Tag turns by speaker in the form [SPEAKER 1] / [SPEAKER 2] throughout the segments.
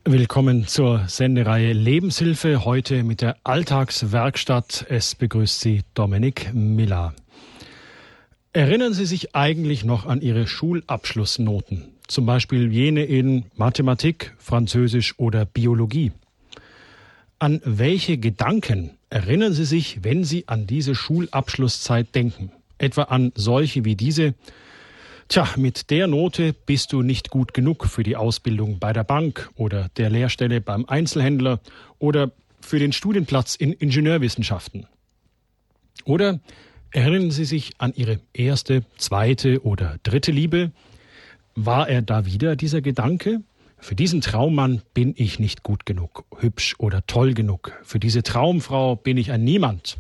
[SPEAKER 1] Willkommen zur Sendereihe Lebenshilfe, heute mit der Alltagswerkstatt. Es begrüßt Sie Dominik Miller. Erinnern Sie sich eigentlich noch an Ihre Schulabschlussnoten? Zum Beispiel jene in Mathematik, Französisch oder Biologie. An welche Gedanken erinnern Sie sich, wenn Sie an diese Schulabschlusszeit denken? Etwa an solche wie diese: Tja, mit der Note bist du nicht gut genug für die Ausbildung bei der Bank oder der Lehrstelle beim Einzelhändler oder für den Studienplatz in Ingenieurwissenschaften. Oder erinnern Sie sich an Ihre erste, zweite oder dritte Liebe? War er da wieder, dieser Gedanke? Für diesen Traummann bin ich nicht gut genug, hübsch oder toll genug. Für diese Traumfrau bin ich ein Niemand.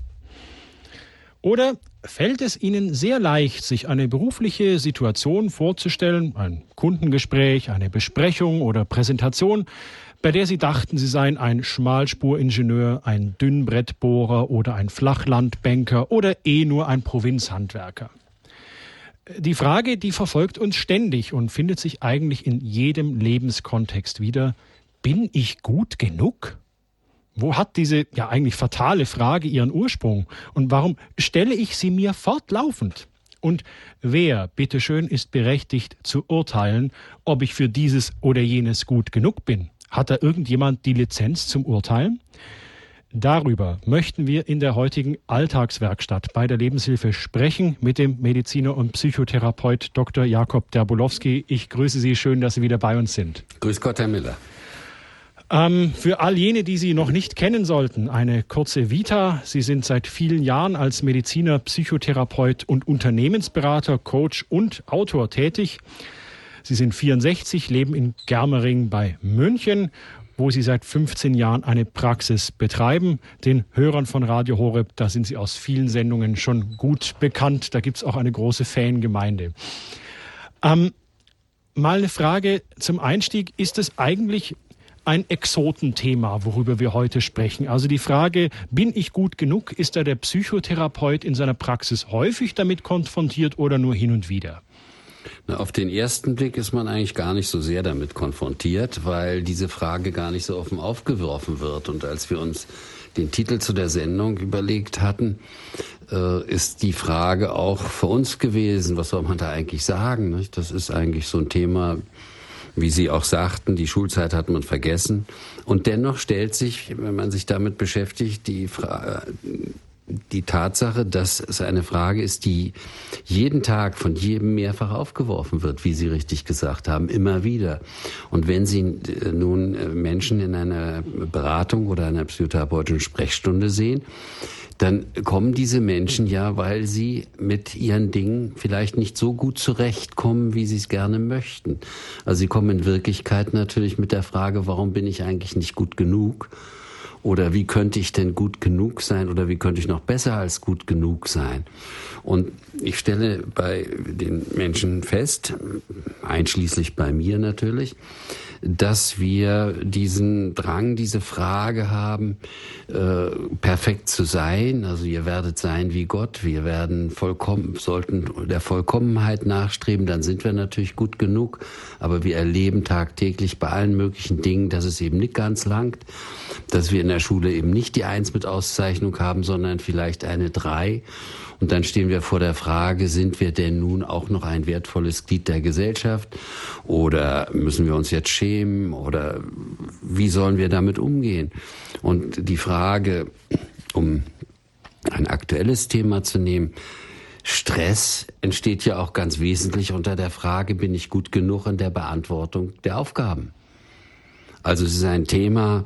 [SPEAKER 1] Oder fällt es Ihnen sehr leicht, sich eine berufliche Situation vorzustellen, ein Kundengespräch, eine Besprechung oder Präsentation, bei der Sie dachten, Sie seien ein Schmalspuringenieur, ein Dünnbrettbohrer oder ein Flachlandbanker oder nur ein Provinzhandwerker? Die Frage, die verfolgt uns ständig und findet sich eigentlich in jedem Lebenskontext wieder: Bin ich gut genug? Wo hat diese ja eigentlich fatale Frage ihren Ursprung? Und warum stelle ich sie mir fortlaufend? Und wer, bitteschön, ist berechtigt zu urteilen, ob ich für dieses oder jenes gut genug bin? Hat da irgendjemand die Lizenz zum Urteilen? Darüber möchten wir in der heutigen Alltagswerkstatt bei der Lebenshilfe sprechen mit dem Mediziner und Psychotherapeut Dr. Jakob Derbolowski. Ich grüße Sie, schön, dass Sie wieder bei uns sind.
[SPEAKER 2] Grüß Gott, Herr Miller.
[SPEAKER 1] Für all jene, die Sie noch nicht kennen sollten, eine kurze Vita. Sie sind seit vielen Jahren als Mediziner, Psychotherapeut und Unternehmensberater, Coach und Autor tätig. Sie sind 64, leben in Germering bei München, wo Sie seit 15 Jahren eine Praxis betreiben. Den Hörern von Radio Horeb, da sind Sie aus vielen Sendungen schon gut bekannt. Da gibt es auch eine große Fangemeinde. Mal eine Frage zum Einstieg. Ist es eigentlich ein Exotenthema, worüber wir heute sprechen? Also die Frage, bin ich gut genug? Ist da der Psychotherapeut in seiner Praxis häufig damit konfrontiert oder nur hin und wieder?
[SPEAKER 2] Na, auf den ersten Blick ist man eigentlich gar nicht so sehr damit konfrontiert, weil diese Frage gar nicht so offen aufgeworfen wird. Und als wir uns den Titel zu der Sendung überlegt hatten, ist die Frage auch für uns gewesen: Was soll man da eigentlich sagen? Nicht? Das ist eigentlich so ein Thema, wie Sie auch sagten, die Schulzeit hat man vergessen. Und dennoch stellt sich, wenn man sich damit beschäftigt, die Tatsache, dass es eine Frage ist, die jeden Tag von jedem mehrfach aufgeworfen wird, wie Sie richtig gesagt haben, immer wieder. Und wenn Sie nun Menschen in einer Beratung oder einer psychotherapeutischen Sprechstunde sehen, dann kommen diese Menschen ja, weil sie mit ihren Dingen vielleicht nicht so gut zurechtkommen, wie sie es gerne möchten. Also sie kommen in Wirklichkeit natürlich mit der Frage: Warum bin ich eigentlich nicht gut genug? Oder wie könnte ich denn gut genug sein? Oder wie könnte ich noch besser als gut genug sein? Und ich stelle bei den Menschen fest, einschließlich bei mir natürlich, dass wir diesen Drang, diese Frage haben, perfekt zu sein. Also ihr werdet sein wie Gott, wir werden sollten der Vollkommenheit nachstreben, dann sind wir natürlich gut genug. Aber wir erleben tagtäglich bei allen möglichen Dingen, dass es eben nicht ganz langt, dass wir in der Schule eben nicht die 1 mit Auszeichnung haben, sondern vielleicht eine 3. Und dann stehen wir vor der Frage: Sind wir denn nun auch noch ein wertvolles Glied der Gesellschaft? Oder müssen wir uns jetzt schämen? Oder wie sollen wir damit umgehen? Und die Frage, um ein aktuelles Thema zu nehmen: Stress entsteht ja auch ganz wesentlich unter der Frage: Bin ich gut genug in der Beantwortung der Aufgaben? Also es ist ein Thema,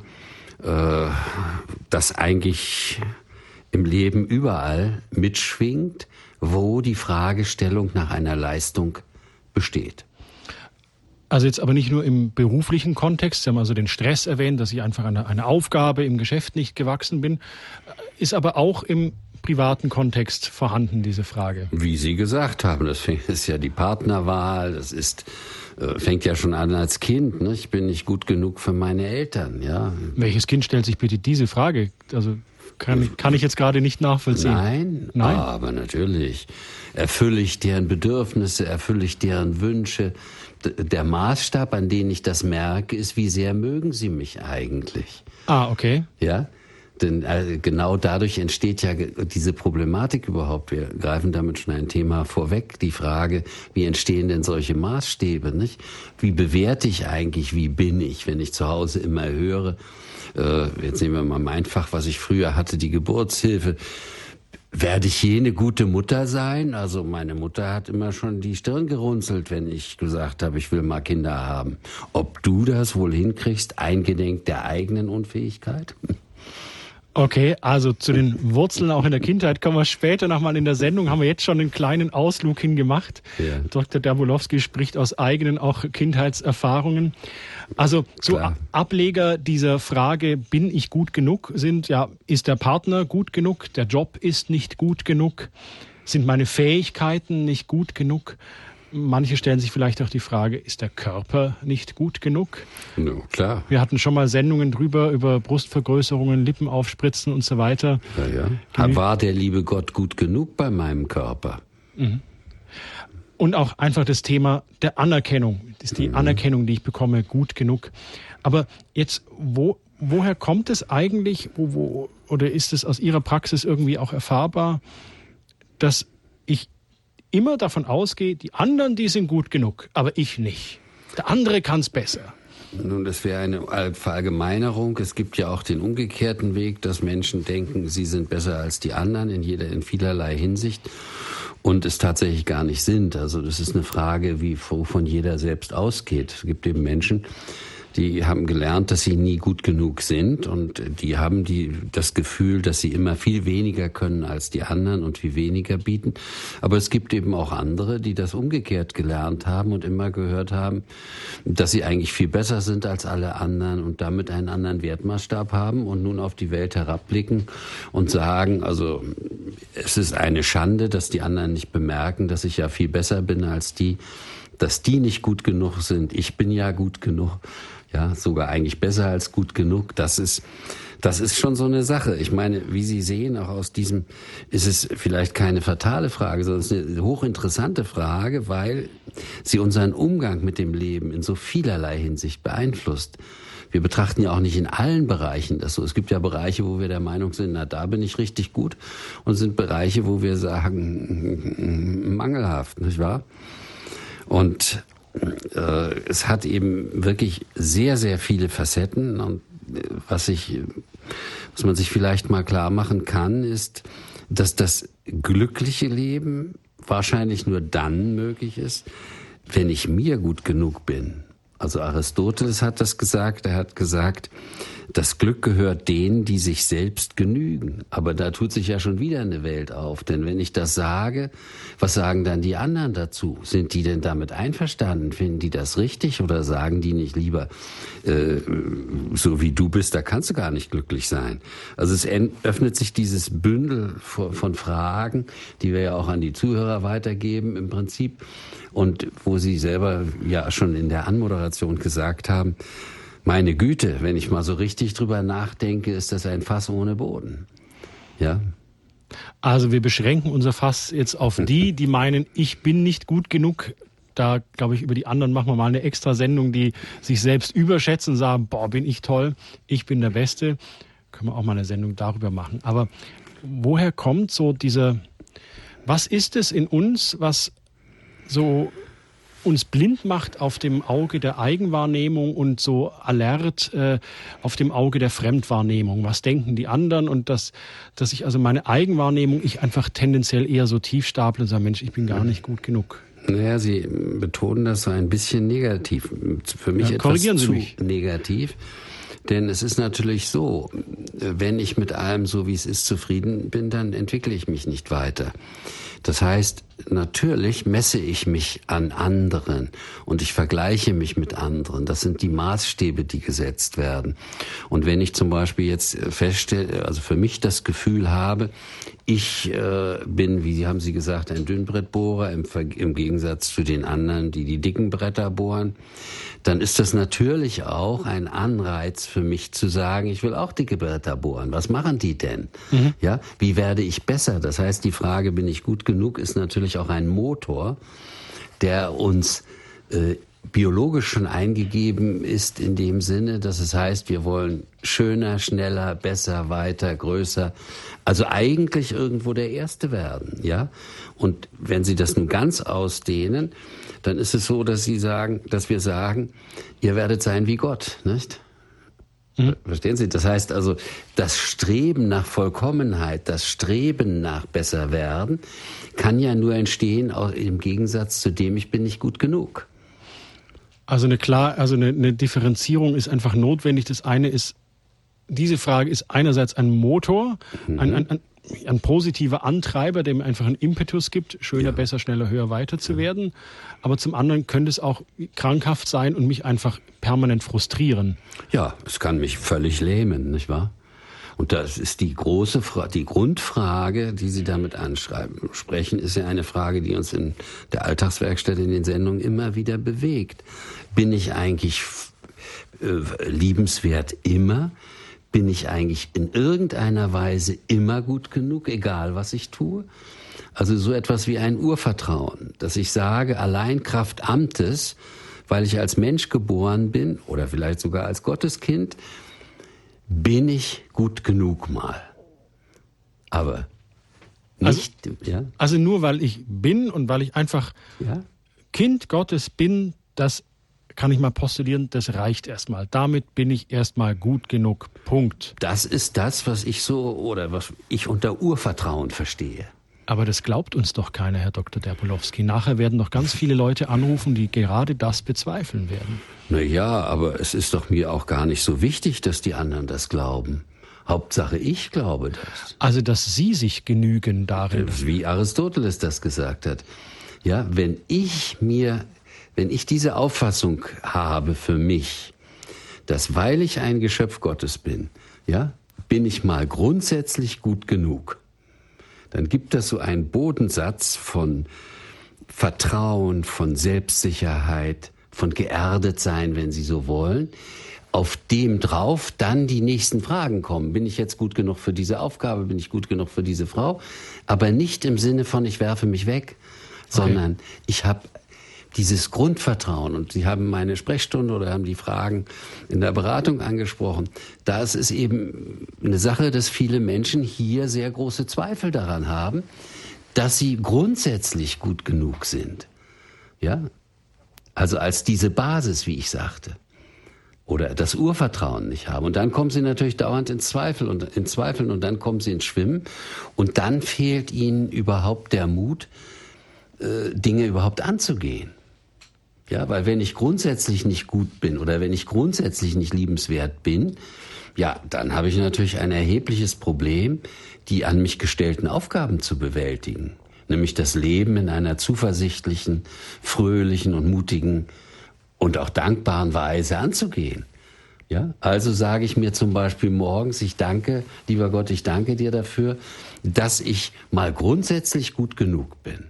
[SPEAKER 2] das eigentlich im Leben überall mitschwingt, wo die Fragestellung nach einer Leistung besteht.
[SPEAKER 1] Also jetzt aber nicht nur im beruflichen Kontext. Sie haben also den Stress erwähnt, dass ich einfach eine Aufgabe im Geschäft nicht gewachsen bin. Ist aber auch im privaten Kontext vorhanden, diese Frage?
[SPEAKER 2] Wie Sie gesagt haben, das ist ja die Partnerwahl, fängt ja schon an als Kind. Ne? Ich bin nicht gut genug für meine Eltern. Ja.
[SPEAKER 1] Welches Kind stellt sich bitte diese Frage? Also Kann ich jetzt gerade nicht nachvollziehen.
[SPEAKER 2] Nein, aber natürlich. Erfülle ich deren Bedürfnisse, erfülle ich deren Wünsche. Der Maßstab, an den ich das merke, ist, wie sehr mögen sie mich eigentlich.
[SPEAKER 1] Ah, okay.
[SPEAKER 2] Ja, denn genau dadurch entsteht ja diese Problematik überhaupt. Wir greifen damit schon ein Thema vorweg. Die Frage, wie entstehen denn solche Maßstäbe, nicht? Wie bewerte ich eigentlich, wie bin ich, wenn ich zu Hause immer höre, jetzt nehmen wir mal mein Fach, was ich früher hatte, die Geburtshilfe. Werde ich je eine gute Mutter sein? Also meine Mutter hat immer schon die Stirn gerunzelt, wenn ich gesagt habe, ich will mal Kinder haben. Ob du das wohl hinkriegst, eingedenk der eigenen Unfähigkeit?
[SPEAKER 1] Okay, also zu den Wurzeln auch in der Kindheit kommen wir später nochmal in der Sendung. Haben wir jetzt schon einen kleinen Ausflug hingemacht. Ja. Dr. Dabrowski spricht aus eigenen auch Kindheitserfahrungen. Also so Ableger dieser Frage, bin ich gut genug, sind ja, ist der Partner gut genug, der Job ist nicht gut genug, sind meine Fähigkeiten nicht gut genug? Manche stellen sich vielleicht auch die Frage, ist der Körper nicht gut genug?
[SPEAKER 2] No, klar.
[SPEAKER 1] Wir hatten schon mal Sendungen drüber, über Brustvergrößerungen, Lippen aufspritzen und so weiter.
[SPEAKER 2] Ja. War der liebe Gott gut genug bei meinem Körper?
[SPEAKER 1] Mhm. Und auch einfach das Thema der Anerkennung. Ist die Anerkennung, die ich bekomme, gut genug? Aber jetzt, woher kommt es eigentlich, oder ist es aus Ihrer Praxis irgendwie auch erfahrbar, dass ich immer davon ausgehe, die anderen, die sind gut genug, aber ich nicht. Der andere kann es besser.
[SPEAKER 2] Nun, das wäre eine Verallgemeinerung. Es gibt ja auch den umgekehrten Weg, dass Menschen denken, sie sind besser als die anderen in vielerlei Hinsicht und es tatsächlich gar nicht sind. Also das ist eine Frage, wovon jeder selbst ausgeht. Es gibt eben Menschen, die haben gelernt, dass sie nie gut genug sind und die haben das Gefühl, dass sie immer viel weniger können als die anderen und viel weniger bieten. Aber es gibt eben auch andere, die das umgekehrt gelernt haben und immer gehört haben, dass sie eigentlich viel besser sind als alle anderen und damit einen anderen Wertmaßstab haben und nun auf die Welt herabblicken und sagen, also es ist eine Schande, dass die anderen nicht bemerken, dass ich ja viel besser bin als die, dass die nicht gut genug sind. Ich bin ja gut genug. Ja, sogar eigentlich besser als gut genug. Das ist schon so eine Sache. Ich meine, wie Sie sehen, auch aus diesem ist es vielleicht keine fatale Frage, sondern es ist eine hochinteressante Frage, weil sie unseren Umgang mit dem Leben in so vielerlei Hinsicht beeinflusst. Wir betrachten ja auch nicht in allen Bereichen das so. Es gibt ja Bereiche, wo wir der Meinung sind, na, da bin ich richtig gut. Und es sind Bereiche, wo wir sagen, mangelhaft, nicht wahr? Und es hat eben wirklich sehr, sehr viele Facetten und was man sich vielleicht mal klar machen kann, ist, dass das glückliche Leben wahrscheinlich nur dann möglich ist, wenn ich mir gut genug bin. Also Aristoteles hat das gesagt, er hat gesagt, das Glück gehört denen, die sich selbst genügen. Aber da tut sich ja schon wieder eine Welt auf. Denn wenn ich das sage, was sagen dann die anderen dazu? Sind die denn damit einverstanden? Finden die das richtig? Oder sagen die nicht lieber, so wie du bist, da kannst du gar nicht glücklich sein? Also es öffnet sich dieses Bündel von Fragen, die wir ja auch an die Zuhörer weitergeben im Prinzip. Und wo Sie selber ja schon in der Anmoderation gesagt haben, meine Güte, wenn ich mal so richtig drüber nachdenke, ist das ein Fass ohne Boden. Ja.
[SPEAKER 1] Also wir beschränken unser Fass jetzt auf die meinen, ich bin nicht gut genug. Da, glaube ich, über die anderen machen wir mal eine extra Sendung, die sich selbst überschätzen und sagen, boah, bin ich toll, ich bin der Beste. Können wir auch mal eine Sendung darüber machen. Aber woher kommt so was ist es in uns, was so uns blind macht auf dem Auge der Eigenwahrnehmung und so alert auf dem Auge der Fremdwahrnehmung? Was denken die anderen? Und dass ich also meine Eigenwahrnehmung, ich einfach tendenziell eher so tief staple und sage, Mensch, ich bin gar nicht gut genug.
[SPEAKER 2] Naja, Sie betonen das so ein bisschen negativ. Für mich etwas zu negativ. Denn es ist natürlich so, wenn ich mit allem so, wie es ist, zufrieden bin, dann entwickle ich mich nicht weiter. Das heißt, natürlich messe ich mich an anderen und ich vergleiche mich mit anderen. Das sind die Maßstäbe, die gesetzt werden. Und wenn ich zum Beispiel jetzt feststelle, also für mich das Gefühl habe, ich bin, wie haben Sie gesagt, ein Dünnbrettbohrer im Gegensatz zu den anderen, die dicken Bretter bohren, dann ist das natürlich auch ein Anreiz für mich zu sagen, ich will auch dicke Bretter bohren. Was machen die denn? Ja, wie werde ich besser? Das heißt, die Frage, bin ich gut genug, ist natürlich auch ein Motor, der uns biologisch schon eingegeben ist in dem Sinne, dass es heißt, wir wollen schöner, schneller, besser, weiter, größer. Also eigentlich irgendwo der Erste werden, ja. Und wenn Sie das nun ganz ausdehnen, dann ist es so, dass wir sagen, ihr werdet sein wie Gott, nicht? Verstehen Sie? Das heißt also, das Streben nach Vollkommenheit, das Streben nach besser werden, kann ja nur entstehen im Gegensatz zu dem, ich bin nicht gut genug.
[SPEAKER 1] Also eine Differenzierung ist einfach notwendig. Das eine ist, diese Frage ist einerseits ein Motor, ein positiver Antreiber, der mir einfach einen Impetus gibt, schöner, besser, schneller, höher, weiter zu werden. Aber zum anderen könnte es auch krankhaft sein und mich einfach permanent frustrieren. Ja,
[SPEAKER 2] es kann mich völlig lähmen, nicht wahr? Und das ist die Grundfrage, die Sie damit sprechen, ist ja eine Frage, die uns in der Alltagswerkstatt in den Sendungen immer wieder bewegt. Bin ich eigentlich liebenswert immer? Bin ich eigentlich in irgendeiner Weise immer gut genug, egal was ich tue? Also so etwas wie ein Urvertrauen, dass ich sage, allein Kraft Amtes, weil ich als Mensch geboren bin oder vielleicht sogar als Gotteskind, bin ich gut genug mal. Aber nicht,
[SPEAKER 1] Also nur weil ich bin und weil ich einfach Kind Gottes bin, das kann ich mal postulieren, das reicht erstmal. Damit bin ich erstmal gut genug. Punkt.
[SPEAKER 2] Das ist das, was ich unter Urvertrauen verstehe.
[SPEAKER 1] Aber das glaubt uns doch keiner, Herr Dr. Derbolowski. Nachher werden doch ganz viele Leute anrufen, die gerade das bezweifeln werden.
[SPEAKER 2] Ja, aber es ist doch mir auch gar nicht so wichtig, dass die anderen das glauben. Hauptsache, ich glaube das.
[SPEAKER 1] Also, dass Sie sich genügen darin.
[SPEAKER 2] Wie Aristoteles das gesagt hat. Ja, wenn ich diese Auffassung habe für mich, dass weil ich ein Geschöpf Gottes bin, bin ich mal grundsätzlich gut genug. Dann gibt das so einen Bodensatz von Vertrauen, von Selbstsicherheit, von geerdet sein, wenn Sie so wollen, auf dem drauf dann die nächsten Fragen kommen. Bin ich jetzt gut genug für diese Aufgabe? Bin ich gut genug für diese Frau? Aber nicht im Sinne von, ich werfe mich weg, sondern ich habe dieses Grundvertrauen. Und Sie haben meine Sprechstunde oder haben die Fragen in der Beratung angesprochen. Da ist es eben eine Sache, dass viele Menschen hier sehr große Zweifel daran haben, dass sie grundsätzlich gut genug sind. Ja? Also als diese Basis, wie ich sagte. Oder das Urvertrauen nicht haben. Und dann kommen sie natürlich dauernd in Zweifeln und dann kommen sie ins Schwimmen. Und dann fehlt ihnen überhaupt der Mut, Dinge überhaupt anzugehen. Ja, weil wenn ich grundsätzlich nicht gut bin oder wenn ich grundsätzlich nicht liebenswert bin, dann habe ich natürlich ein erhebliches Problem, die an mich gestellten Aufgaben zu bewältigen. Nämlich das Leben in einer zuversichtlichen, fröhlichen und mutigen und auch dankbaren Weise anzugehen. Ja, also sage ich mir zum Beispiel morgens, lieber Gott, ich danke dir dafür, dass ich mal grundsätzlich gut genug bin.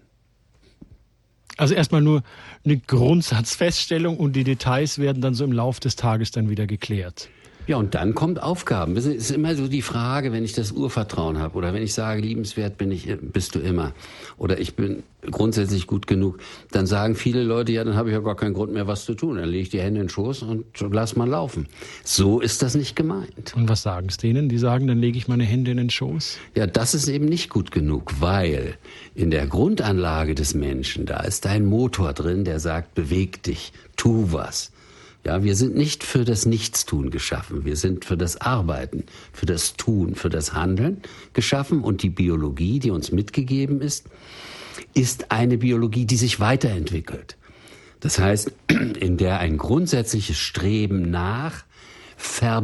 [SPEAKER 1] Also erstmal nur eine Grundsatzfeststellung und die Details werden dann so im Lauf des Tages dann wieder geklärt.
[SPEAKER 2] Ja, und dann kommt Aufgaben. Es ist immer so die Frage, wenn ich das Urvertrauen habe oder wenn ich sage, liebenswert bist du immer oder ich bin grundsätzlich gut genug, dann sagen viele Leute, dann habe ich ja gar keinen Grund mehr, was zu tun. Dann lege ich die Hände in den Schoß und lass mal laufen. So ist das nicht gemeint.
[SPEAKER 1] Und was sagen es denen? Die sagen, dann lege ich meine Hände in den Schoß?
[SPEAKER 2] Ja, das ist eben nicht gut genug, weil in der Grundanlage des Menschen, da ist ein Motor drin, der sagt, beweg dich, tu was. Ja, wir sind nicht für das Nichtstun geschaffen. Wir sind für das Arbeiten, für das Tun, für das Handeln geschaffen. Und die Biologie, die uns mitgegeben ist eine Biologie, die sich weiterentwickelt. Das heißt, in der ein grundsätzliches Streben nach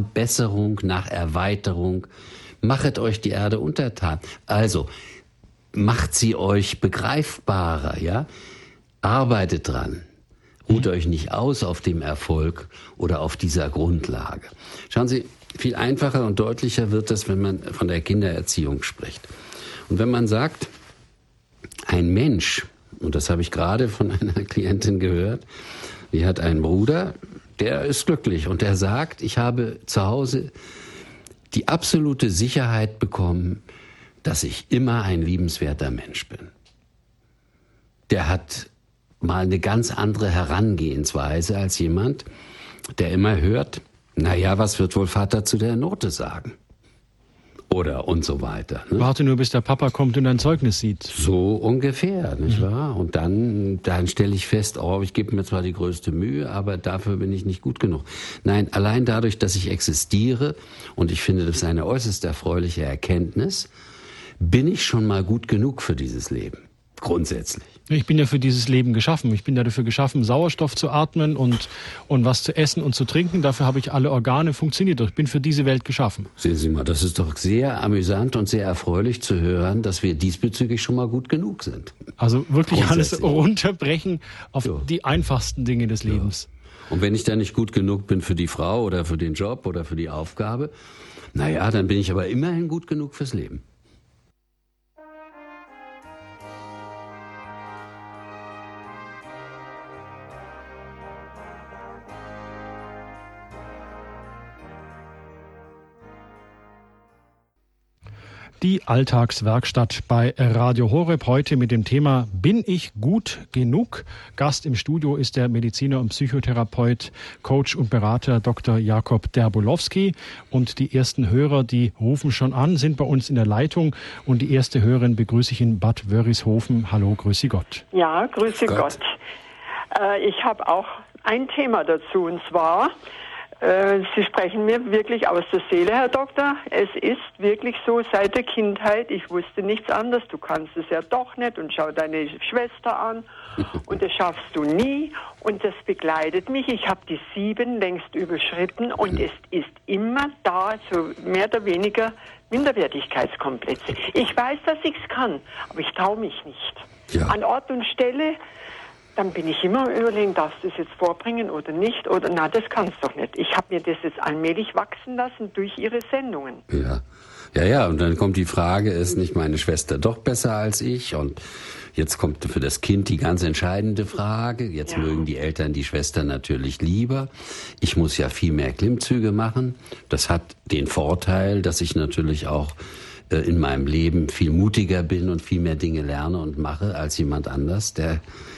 [SPEAKER 2] Verbesserung, nach Erweiterung, machet euch die Erde untertan. Also, macht sie euch begreifbarer, ja? Arbeitet dran. Ruht euch nicht aus auf dem Erfolg oder auf dieser Grundlage. Schauen Sie, viel einfacher und deutlicher wird das, wenn man von der Kindererziehung spricht. Und wenn man sagt, ein Mensch, und das habe ich gerade von einer Klientin gehört, die hat einen Bruder, der ist glücklich und der sagt, ich habe zu Hause die absolute Sicherheit bekommen, dass ich immer ein liebenswerter Mensch bin. Der hat mal eine ganz andere Herangehensweise als jemand, der immer hört, naja, was wird wohl Vater zu der Note sagen? Oder und so weiter. Ne?
[SPEAKER 1] Warte nur, bis der Papa kommt und ein Zeugnis sieht.
[SPEAKER 2] So ungefähr, nicht wahr? Und dann stelle ich fest, ich gebe mir zwar die größte Mühe, aber dafür bin ich nicht gut genug. Nein, allein dadurch, dass ich existiere, und ich finde, das ist eine äußerst erfreuliche Erkenntnis, bin ich schon mal gut genug für dieses Leben. Grundsätzlich.
[SPEAKER 1] Ich bin ja für dieses Leben geschaffen. Ich bin ja dafür geschaffen, Sauerstoff zu atmen und was zu essen und zu trinken. Dafür habe ich alle Organe funktioniert. Ich bin für diese Welt geschaffen.
[SPEAKER 2] Sehen Sie mal, das ist doch sehr amüsant und sehr erfreulich zu hören, dass wir diesbezüglich schon mal gut genug sind.
[SPEAKER 1] Also wirklich alles runterbrechen auf die einfachsten Dinge des Lebens.
[SPEAKER 2] Ja. Und wenn ich dann nicht gut genug bin für die Frau oder für den Job oder für die Aufgabe, dann bin ich aber immerhin gut genug fürs Leben.
[SPEAKER 1] Die Alltagswerkstatt bei Radio Horeb heute mit dem Thema Bin ich gut genug? Gast im Studio ist der Mediziner und Psychotherapeut, Coach und Berater Dr. Jakob Derbolowski. Und die ersten Hörer, die rufen schon an, sind bei uns in der Leitung. Und die erste Hörerin begrüße ich in Bad Wörishofen. Hallo, grüße Gott.
[SPEAKER 3] Ja, grüße Gott. Ich habe auch ein Thema dazu, und zwar... Sie sprechen mir wirklich aus der Seele, Herr Doktor. Es ist wirklich so, seit der Kindheit, ich wusste nichts anderes, du kannst es ja doch nicht und schau deine Schwester an und das schaffst du nie und das begleitet mich. Ich habe die 7 längst überschritten und es ist immer da, so mehr oder weniger Minderwertigkeitskomplexe. Ich weiß, dass ich es kann, aber ich traue mich nicht. Ja. An Ort und Stelle... Dann bin ich immer überlegen, darfst du es jetzt vorbringen oder nicht? Oder na, das kannst du doch nicht. Ich habe mir das jetzt allmählich wachsen lassen durch Ihre Sendungen.
[SPEAKER 2] Ja, und dann kommt die Frage, ist nicht meine Schwester doch besser als ich? Und jetzt kommt für das Kind die ganz entscheidende Frage. Jetzt mögen die Eltern die Schwester natürlich lieber. Ich muss ja viel mehr Klimmzüge machen. Das hat den Vorteil, dass ich natürlich auch in meinem Leben viel mutiger bin und viel mehr Dinge lerne und mache als jemand anders, der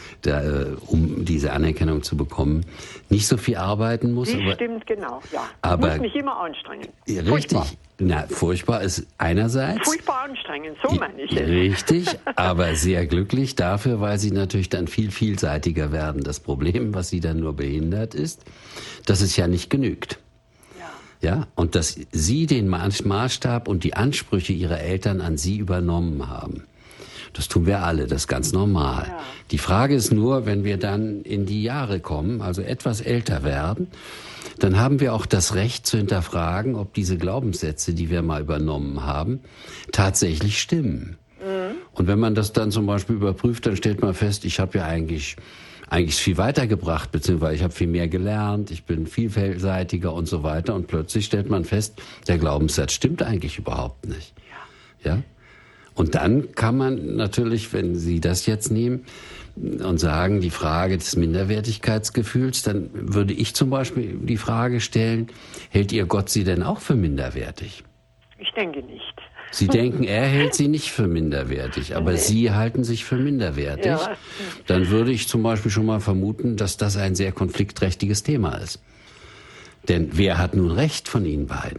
[SPEAKER 2] um diese Anerkennung zu bekommen, nicht so viel arbeiten muss.
[SPEAKER 3] Stimmt, genau, ja.
[SPEAKER 2] Aber
[SPEAKER 3] muss mich immer anstrengen.
[SPEAKER 2] Richtig. Furchtbar ist einerseits...
[SPEAKER 3] Furchtbar anstrengend, so meine ich es.
[SPEAKER 2] Richtig, aber sehr glücklich dafür, weil sie natürlich dann viel vielseitiger werden. Das Problem, was sie dann nur behindert, ist, dass es ja nicht genügt. Ja, und dass sie den Maßstab und die Ansprüche ihrer Eltern an sie übernommen haben. Das tun wir alle, das ist ganz normal. Ja. Die Frage ist nur, wenn wir dann in die Jahre kommen, also etwas älter werden, dann haben wir auch das Recht zu hinterfragen, ob diese Glaubenssätze, die wir mal übernommen haben, tatsächlich stimmen. Mhm. Und wenn man das dann zum Beispiel überprüft, dann stellt man fest, ich habe ja eigentlich viel weitergebracht, beziehungsweise ich habe viel mehr gelernt, ich bin vielseitiger und so weiter. Und plötzlich stellt man fest, der Glaubenssatz stimmt eigentlich überhaupt nicht. Ja? Und dann kann man natürlich, wenn Sie das jetzt nehmen und sagen, die Frage des Minderwertigkeitsgefühls, dann würde ich zum Beispiel die Frage stellen, hält Ihr Gott Sie denn auch für minderwertig?
[SPEAKER 3] Ich denke nicht.
[SPEAKER 2] Sie denken, er hält Sie nicht für minderwertig, aber Sie halten sich für minderwertig. Ja. Dann würde ich zum Beispiel schon mal vermuten, dass das ein sehr konfliktträchtiges Thema ist. Denn wer hat nun Recht von Ihnen beiden?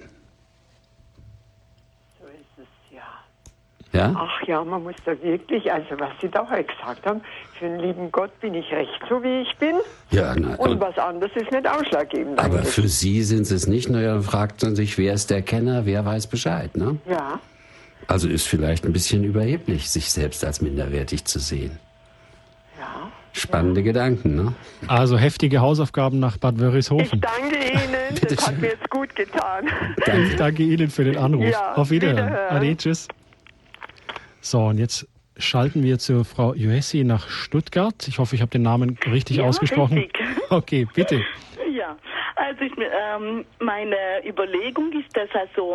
[SPEAKER 2] Ja?
[SPEAKER 3] Ach ja, man muss da wirklich, also was Sie da heute gesagt haben, für den lieben Gott bin ich recht so, wie ich bin.
[SPEAKER 2] Ja,
[SPEAKER 3] und was anderes ist nicht ausschlaggebend.
[SPEAKER 2] Aber für Sie sind es nicht, dann fragt man sich, wer ist der Kenner, wer weiß Bescheid, ne?
[SPEAKER 3] Ja.
[SPEAKER 2] Also ist vielleicht ein bisschen überheblich, sich selbst als minderwertig zu sehen.
[SPEAKER 3] Ja.
[SPEAKER 2] Spannende Gedanken, ne?
[SPEAKER 1] Also heftige Hausaufgaben nach Bad Wörishofen.
[SPEAKER 3] Ich danke Ihnen, das hat mir jetzt gut getan.
[SPEAKER 1] Ich danke Ihnen für den Anruf.
[SPEAKER 3] Ja,
[SPEAKER 1] auf Wiederhören. Ade, tschüss. So, und jetzt schalten wir zu Frau Joessi nach Stuttgart. Ich hoffe, ich habe den Namen richtig ausgesprochen.
[SPEAKER 4] Richtig.
[SPEAKER 1] Okay, bitte.
[SPEAKER 4] Ja, also meine Überlegung ist, dass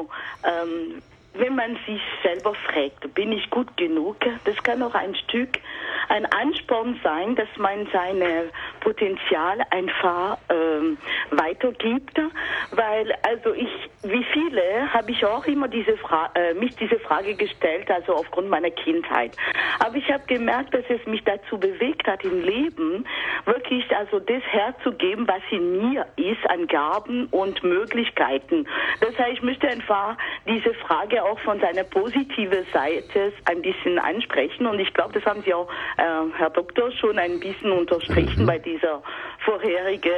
[SPEAKER 4] wenn man sich selber fragt, bin ich gut genug, das kann auch ein Stück ein Ansporn sein, dass man seine Potenziale einfach weitergibt, weil wie viele habe ich auch immer mich diese Frage gestellt, also aufgrund meiner Kindheit. Aber ich habe gemerkt, dass es mich dazu bewegt hat im Leben, wirklich das herzugeben, was in mir ist an Gaben und Möglichkeiten. Das heißt, ich möchte einfach diese Frage auch von seiner positiven Seite ein bisschen ansprechen und ich glaube, das haben Sie auch, Herr Doktor, schon ein bisschen unterstrichen bei dieser vorherigen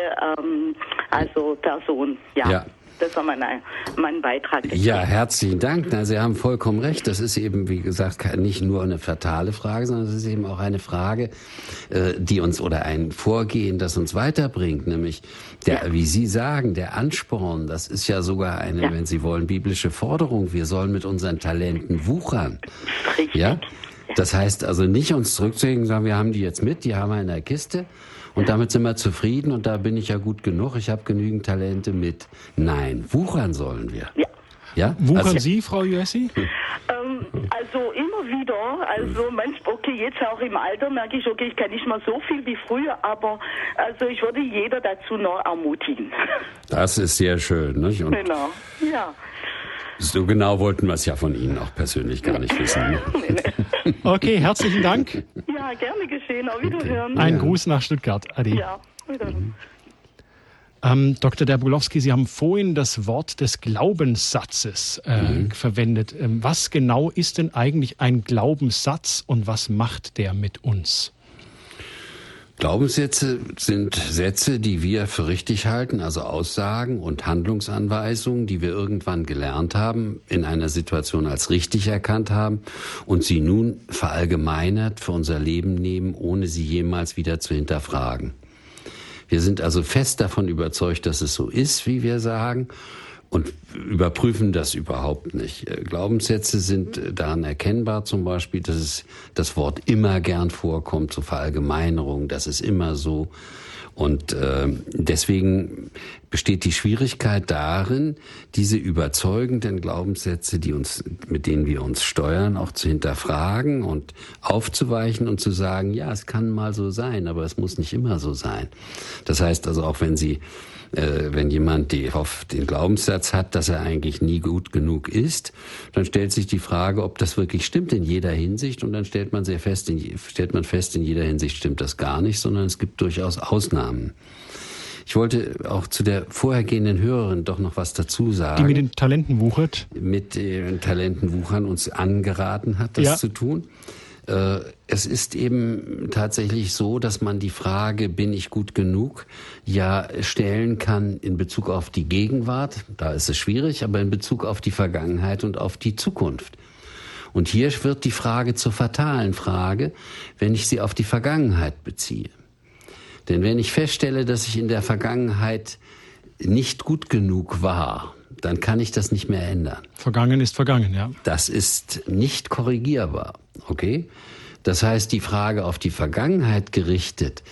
[SPEAKER 4] Person. Ja. Das war mein Beitrag.
[SPEAKER 2] Ja, herzlichen Dank. Na, Sie haben vollkommen recht. Das ist eben, wie gesagt, nicht nur eine fatale Frage, sondern es ist eben auch eine Frage, die uns oder ein Vorgehen, das uns weiterbringt. Nämlich, wie Sie sagen, der Ansporn, das ist ja sogar eine, wenn Sie wollen, biblische Forderung. Wir sollen mit unseren Talenten wuchern.
[SPEAKER 4] Richtig.
[SPEAKER 2] Ja? Das heißt also nicht uns zurückzulegen, sagen, wir haben die jetzt mit, die haben wir in der Kiste. Und damit sind wir zufrieden und da bin ich ja gut genug, ich habe genügend Talente mit. Nein, wuchern sollen wir. Ja?
[SPEAKER 1] Wuchern Sie, Frau Joessi?
[SPEAKER 4] Immer wieder, jetzt auch im Alter merke ich, ich kann nicht mehr so viel wie früher, aber ich würde jeder dazu noch ermutigen.
[SPEAKER 2] Das ist sehr schön, nicht? Und
[SPEAKER 4] genau, ja.
[SPEAKER 2] So genau wollten wir es ja von Ihnen auch persönlich gar nicht wissen. Ne?
[SPEAKER 1] Okay, herzlichen Dank.
[SPEAKER 4] Ja, gerne geschehen. Auf Wiederhören.
[SPEAKER 1] Ein Gruß nach Stuttgart. Ade.
[SPEAKER 4] Ja, wiederhören.
[SPEAKER 1] Dr. Derbolowski, Sie haben vorhin das Wort des Glaubenssatzes verwendet. Was genau ist denn eigentlich ein Glaubenssatz und was macht der mit uns?
[SPEAKER 2] Glaubenssätze sind Sätze, die wir für richtig halten, also Aussagen und Handlungsanweisungen, die wir irgendwann gelernt haben, in einer Situation als richtig erkannt haben und sie nun verallgemeinert für unser Leben nehmen, ohne sie jemals wieder zu hinterfragen. Wir sind also fest davon überzeugt, dass es so ist, wie wir sagen, und überprüfen das überhaupt nicht. Glaubenssätze sind daran erkennbar, zum Beispiel, dass es das Wort immer gern vorkommt, zur Verallgemeinerung, das ist immer so. Und deswegen besteht die Schwierigkeit darin, diese überzeugenden Glaubenssätze, mit denen wir uns steuern, auch zu hinterfragen und aufzuweichen und zu sagen, ja, es kann mal so sein, aber es muss nicht immer so sein. Das heißt also auch, wenn jemand den Glaubenssatz hat, dass er eigentlich nie gut genug ist, dann stellt sich die Frage, ob das wirklich stimmt in jeder Hinsicht, und dann stellt man fest, in jeder Hinsicht stimmt das gar nicht, sondern es gibt durchaus Ausnahmen. Ich wollte auch zu der vorhergehenden Hörerin doch noch was dazu sagen.
[SPEAKER 1] Die mit den Talenten wuchert.
[SPEAKER 2] Mit den Talenten wuchern uns angeraten hat, das zu tun. Es ist eben tatsächlich so, dass man die Frage, bin ich gut genug, ja stellen kann in Bezug auf die Gegenwart, da ist es schwierig, aber in Bezug auf die Vergangenheit und auf die Zukunft. Und hier wird die Frage zur fatalen Frage, wenn ich sie auf die Vergangenheit beziehe. Denn wenn ich feststelle, dass ich in der Vergangenheit nicht gut genug war, dann kann ich das nicht mehr ändern.
[SPEAKER 1] Vergangen ist vergangen, ja.
[SPEAKER 2] Das ist nicht korrigierbar, okay? Das heißt, die Frage auf die Vergangenheit gerichtet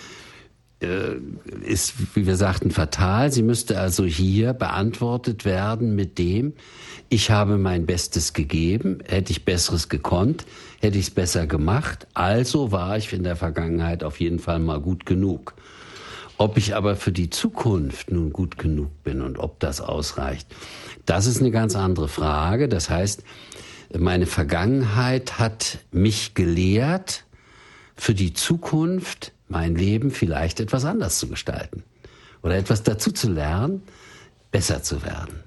[SPEAKER 2] ist, wie wir sagten, fatal. Sie müsste also hier beantwortet werden mit dem, ich habe mein Bestes gegeben, hätte ich Besseres gekonnt, hätte ich es besser gemacht, also war ich in der Vergangenheit auf jeden Fall mal gut genug. Ob ich aber für die Zukunft nun gut genug bin und ob das ausreicht, das ist eine ganz andere Frage. Das heißt, meine Vergangenheit hat mich gelehrt, für die Zukunft mein Leben vielleicht etwas anders zu gestalten oder etwas dazu zu lernen, besser zu werden.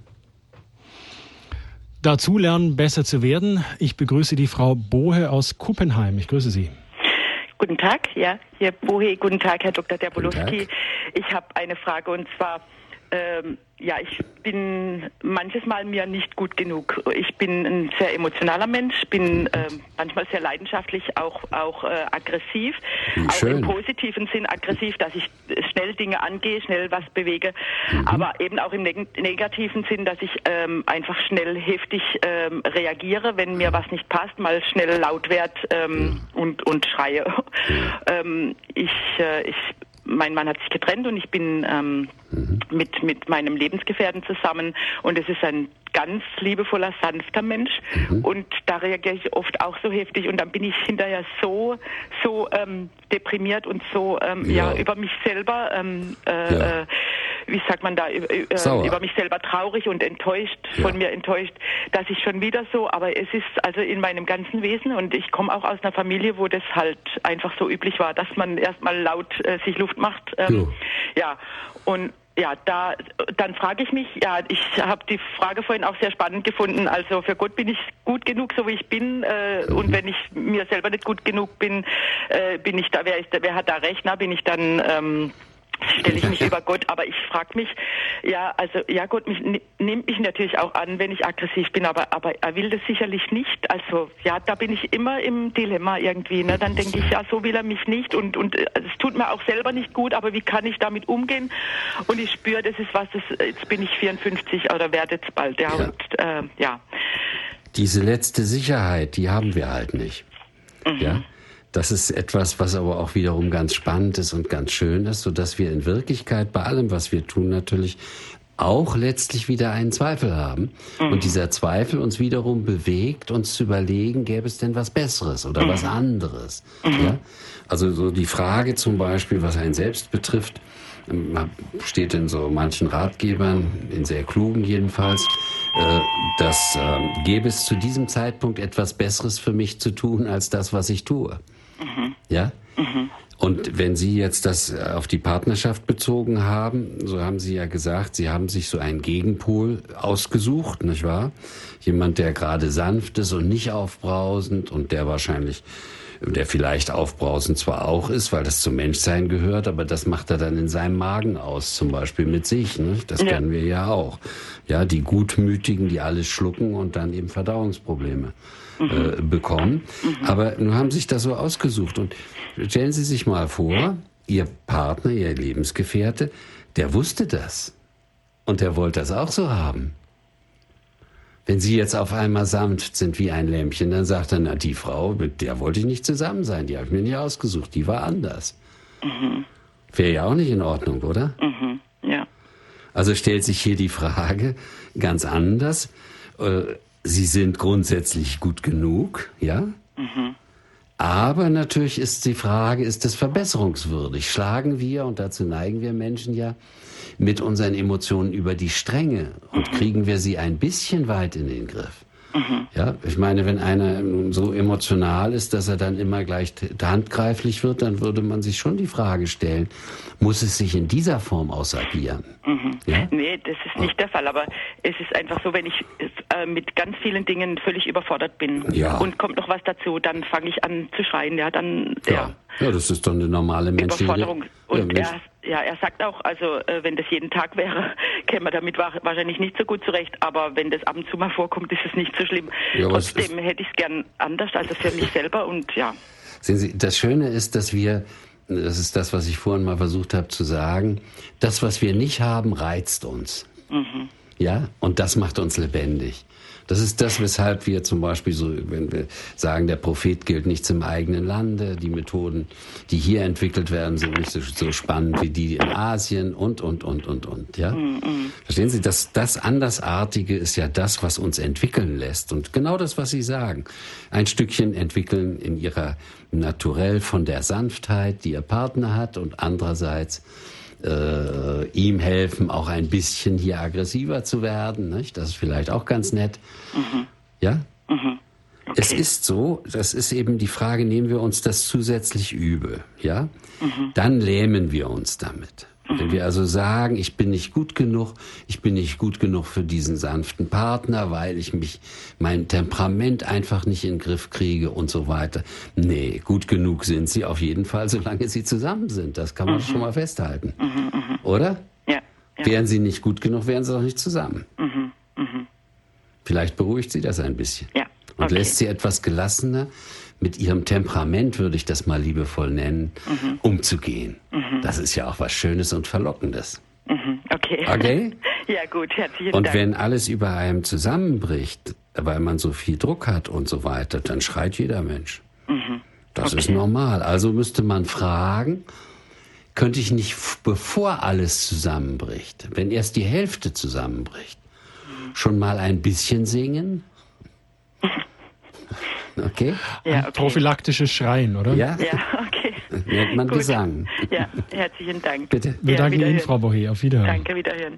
[SPEAKER 1] Dazu lernen, besser zu werden. Ich begrüße die Frau Bohe aus Kuppenheim. Ich grüße Sie.
[SPEAKER 5] Guten Tag, ja, hier Bohe. Guten Tag, Herr Dr. Derbolowski. Ich habe eine Frage, und zwar Ja, ich bin manches Mal mir nicht gut genug. Ich bin ein sehr emotionaler Mensch, bin manchmal sehr leidenschaftlich, auch aggressiv, auch im positiven Sinn aggressiv, dass ich schnell Dinge angehe, schnell was bewege, aber eben auch im negativen Sinn, dass ich einfach schnell heftig reagiere, wenn mir was nicht passt, mal schnell laut werde und schreie. Mein Mann hat sich getrennt und ich bin mit meinem Lebensgefährten zusammen und es ist ein ganz liebevoller, sanfter Mensch und da reagiere ich oft auch so heftig und dann bin ich hinterher so deprimiert und so über mich selber, wie sagt man da, über mich selber traurig und enttäuscht, von mir enttäuscht, dass ich schon wieder so, aber es ist also in meinem ganzen Wesen und ich komme auch aus einer Familie, wo das halt einfach so üblich war, dass man erstmal laut sich Luft macht. Und ja, dann frage ich mich, ich habe die Frage vorhin auch sehr spannend gefunden, also für Gott bin ich gut genug, so wie ich bin, und wenn ich mir selber nicht gut genug bin, bin ich da, wer hat da recht, bin ich dann, stelle ich mich über Gott, aber ich frage mich, Gott nimmt mich natürlich auch an, wenn ich aggressiv bin, aber er will das sicherlich nicht, also da bin ich immer im Dilemma irgendwie, ne? Dann denke ich, so will er mich nicht und es tut mir auch selber nicht gut, aber wie kann ich damit umgehen? Und ich spüre, das ist jetzt bin ich 54 oder werde jetzt bald,
[SPEAKER 2] Diese letzte Sicherheit, die haben wir halt nicht, Das ist etwas, was aber auch wiederum ganz spannend ist und ganz schön ist, sodass wir in Wirklichkeit bei allem, was wir tun, natürlich auch letztlich wieder einen Zweifel haben. Und dieser Zweifel uns wiederum bewegt, uns zu überlegen, gäbe es denn was Besseres oder was anderes? Ja? Also so die Frage zum Beispiel, was einen selbst betrifft, steht in so manchen Ratgebern, in sehr klugen jedenfalls, dass gäbe es zu diesem Zeitpunkt etwas Besseres für mich zu tun, als das, was ich tue. Ja? Und wenn Sie jetzt das auf die Partnerschaft bezogen haben, so haben Sie ja gesagt, Sie haben sich so einen Gegenpol ausgesucht, nicht wahr? Jemand, der gerade sanft ist und nicht aufbrausend und der vielleicht aufbrausend zwar auch ist, weil das zum Menschsein gehört, aber das macht er dann in seinem Magen aus, zum Beispiel mit sich, ne? Das kennen wir ja auch. Ja, die Gutmütigen, die alles schlucken und dann eben Verdauungsprobleme bekommen. Aber nun haben Sie sich das so ausgesucht. Und stellen Sie sich mal vor, Ihr Partner, Ihr Lebensgefährte, der wusste das. Und der wollte das auch so haben. Wenn Sie jetzt auf einmal sanft sind wie ein Lämmchen, dann sagt er, na, die Frau, mit der wollte ich nicht zusammen sein, die habe ich mir nicht ausgesucht, die war anders. Wäre ja auch nicht in Ordnung, oder?
[SPEAKER 5] Ja.
[SPEAKER 2] Also stellt sich hier die Frage ganz anders. Sie sind grundsätzlich gut genug, ja? Aber natürlich ist die Frage, ist es verbesserungswürdig? Schlagen wir, und dazu neigen wir Menschen ja, mit unseren Emotionen über die Stränge und kriegen wir sie ein bisschen weit in den Griff? Ja, ich meine, wenn einer so emotional ist, dass er dann immer gleich handgreiflich wird, dann würde man sich schon die Frage stellen, muss es sich in dieser Form ausagieren? Ja?
[SPEAKER 5] Nee, das ist nicht der Fall, aber es ist einfach so, wenn ich mit ganz vielen Dingen völlig überfordert bin und kommt noch was dazu, dann fange ich an zu schreien, Ja,
[SPEAKER 2] das ist doch eine normale menschliche
[SPEAKER 5] Überforderung. Und er sagt auch, also wenn das jeden Tag wäre, käme man damit wahrscheinlich nicht so gut zurecht, aber wenn das ab und zu mal vorkommt, ist es nicht so schlimm. Trotzdem hätte ich es gern anders, also für mich selber und
[SPEAKER 2] Sehen Sie, das Schöne ist, dass das ist das, was ich vorhin mal versucht habe zu sagen, das, was wir nicht haben, reizt uns. Ja, und das macht uns lebendig. Das ist das, weshalb wir zum Beispiel so, wenn wir sagen, der Prophet gilt nichts im eigenen Lande, die Methoden, die hier entwickelt werden, sind nicht so spannend wie die in Asien und, ja. Verstehen Sie, das Andersartige ist ja das, was uns entwickeln lässt. Und genau das, was Sie sagen. Ein Stückchen entwickeln in ihrer Naturell von der Sanftheit, die Ihr Partner hat, und andererseits ihm helfen, auch ein bisschen hier aggressiver zu werden. Nicht? Das ist vielleicht auch ganz nett. Ja? Okay. Es ist so, das ist eben die Frage, nehmen wir uns das zusätzlich übel, ja? Dann lähmen wir uns damit. Wenn wir also sagen, ich bin nicht gut genug für diesen sanften Partner, weil ich mein Temperament einfach nicht in den Griff kriege und so weiter. Nee, gut genug sind Sie auf jeden Fall, solange Sie zusammen sind. Das kann man schon mal festhalten. Oder?
[SPEAKER 5] Ja. Ja.
[SPEAKER 2] Wären sie nicht gut genug, wären sie doch nicht zusammen. Vielleicht beruhigt sie das ein bisschen.
[SPEAKER 5] Ja.
[SPEAKER 2] Und lässt sie etwas gelassener, mit ihrem Temperament, würde ich das mal liebevoll nennen, umzugehen. Das ist ja auch was Schönes und Verlockendes. Okay?
[SPEAKER 5] Ja, gut, herzlichen
[SPEAKER 2] Und
[SPEAKER 5] Dank.
[SPEAKER 2] wenn alles über einem zusammenbricht, weil man so viel Druck hat und so weiter, dann schreit jeder Mensch. Das ist normal. Also müsste man fragen, könnte ich nicht, bevor alles zusammenbricht, wenn erst die Hälfte zusammenbricht, schon mal ein bisschen singen? Okay?
[SPEAKER 5] Ja, okay.
[SPEAKER 1] Prophylaktisches Schreien, oder?
[SPEAKER 2] Ja?
[SPEAKER 5] Ja, okay.
[SPEAKER 2] Nennt man
[SPEAKER 5] Gut.
[SPEAKER 2] Gesang.
[SPEAKER 5] Ja, herzlichen Dank.
[SPEAKER 2] Bitte.
[SPEAKER 1] Wir danken Ihnen,
[SPEAKER 5] wiederhören.
[SPEAKER 1] Frau Bohe. Auf Wiederhören.
[SPEAKER 5] Danke, wiederhören.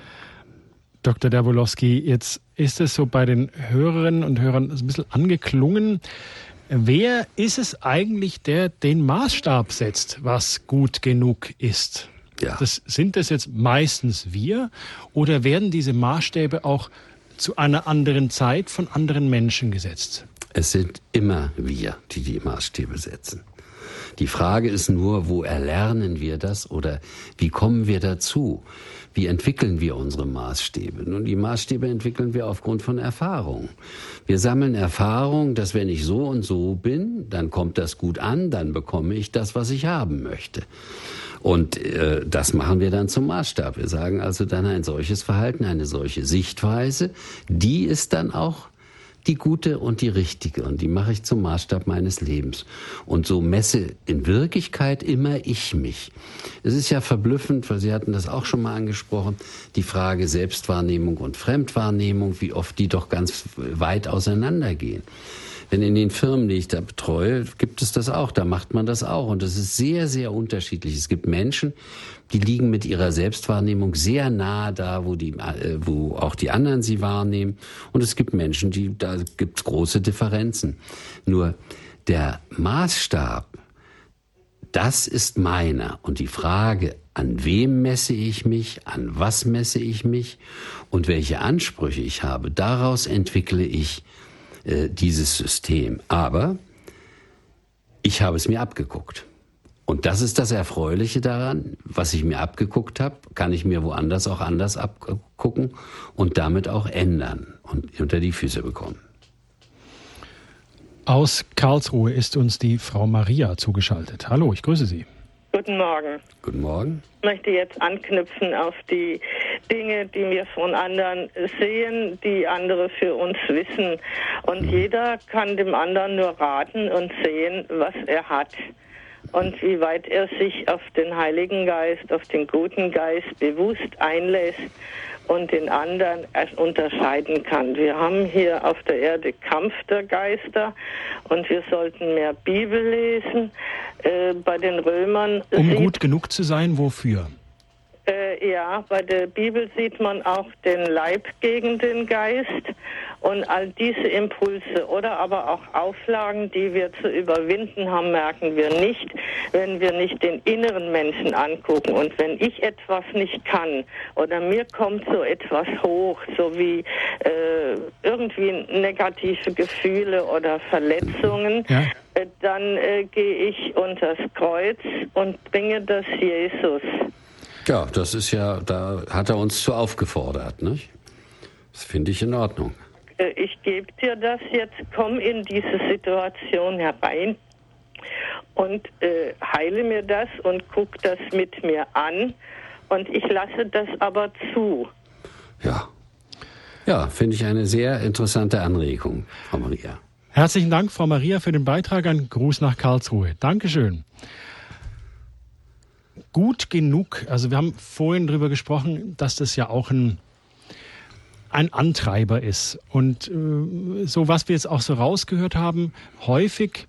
[SPEAKER 1] Dr. Derbolowski, jetzt ist es so bei den Hörerinnen und Hörern ein bisschen angeklungen. Wer ist es eigentlich, der den Maßstab setzt, was gut genug ist?
[SPEAKER 2] Ja.
[SPEAKER 1] Sind das jetzt meistens wir oder werden diese Maßstäbe auch zu einer anderen Zeit von anderen Menschen gesetzt?
[SPEAKER 2] Es sind immer wir, die die Maßstäbe setzen. Die Frage ist nur, wo erlernen wir das oder wie kommen wir dazu? Wie entwickeln wir unsere Maßstäbe? Nun, die Maßstäbe entwickeln wir aufgrund von Erfahrung. Wir sammeln Erfahrung, dass wenn ich so und so bin, dann kommt das gut an, dann bekomme ich das, was ich haben möchte. Und das machen wir dann zum Maßstab. Wir sagen also dann, ein solches Verhalten, eine solche Sichtweise, die ist dann auch die gute und die richtige. Und die mache ich zum Maßstab meines Lebens. Und so messe in Wirklichkeit immer ich mich. Es ist ja verblüffend, weil Sie hatten das auch schon mal angesprochen, die Frage Selbstwahrnehmung und Fremdwahrnehmung, wie oft die doch ganz weit auseinandergehen. Denn in den Firmen, die ich da betreue, gibt es das auch, da macht man das auch. Und das ist sehr, sehr unterschiedlich. Es gibt Menschen, die liegen mit ihrer Selbstwahrnehmung sehr nahe da, wo auch die anderen sie wahrnehmen. Und es gibt Menschen, da gibt es große Differenzen. Nur der Maßstab, das ist meiner. Und die Frage, an wem messe ich mich, an was messe ich mich und welche Ansprüche ich habe, daraus entwickle ich dieses System. Aber ich habe es mir abgeguckt. Und das ist das Erfreuliche daran, was ich mir abgeguckt habe, kann ich mir woanders auch anders abgucken und damit auch ändern und unter die Füße bekommen.
[SPEAKER 1] Aus Karlsruhe ist uns die Frau Maria zugeschaltet. Hallo, ich grüße Sie.
[SPEAKER 6] Guten Morgen.
[SPEAKER 2] Guten Morgen.
[SPEAKER 6] Ich möchte jetzt anknüpfen auf die Dinge, die wir von anderen sehen, die andere für uns wissen. Und jeder kann dem anderen nur raten und sehen, was er hat. Und wie weit er sich auf den Heiligen Geist, auf den guten Geist bewusst einlässt und den anderen unterscheiden kann. Wir haben hier auf der Erde Kampf der Geister und wir sollten mehr Bibel lesen. Bei den Römern...
[SPEAKER 1] Um gut genug zu sein, wofür?
[SPEAKER 6] Ja, bei der Bibel sieht man auch den Leib gegen den Geist und all diese Impulse oder aber auch Auflagen, die wir zu überwinden haben, merken wir nicht, wenn wir nicht den inneren Menschen angucken. Und wenn ich etwas nicht kann oder mir kommt so etwas hoch, so wie irgendwie negative Gefühle oder Verletzungen,
[SPEAKER 1] Ja.
[SPEAKER 6] dann gehe ich unters Kreuz und bringe das Jesus.
[SPEAKER 2] Ja, das ist ja, da hat er uns zu aufgefordert, nicht? Das finde ich in Ordnung.
[SPEAKER 6] Ich gebe dir das jetzt, komm in diese Situation herein und heile mir das und guck das mit mir an und ich lasse das aber zu.
[SPEAKER 2] Ja, finde ich eine sehr interessante Anregung, Frau Maria.
[SPEAKER 1] Herzlichen Dank, Frau Maria, für den Beitrag an Gruß nach Karlsruhe. Dankeschön. Gut genug, also wir haben vorhin darüber gesprochen, dass das ja auch ein Antreiber ist. Und so was wir jetzt auch so rausgehört haben, häufig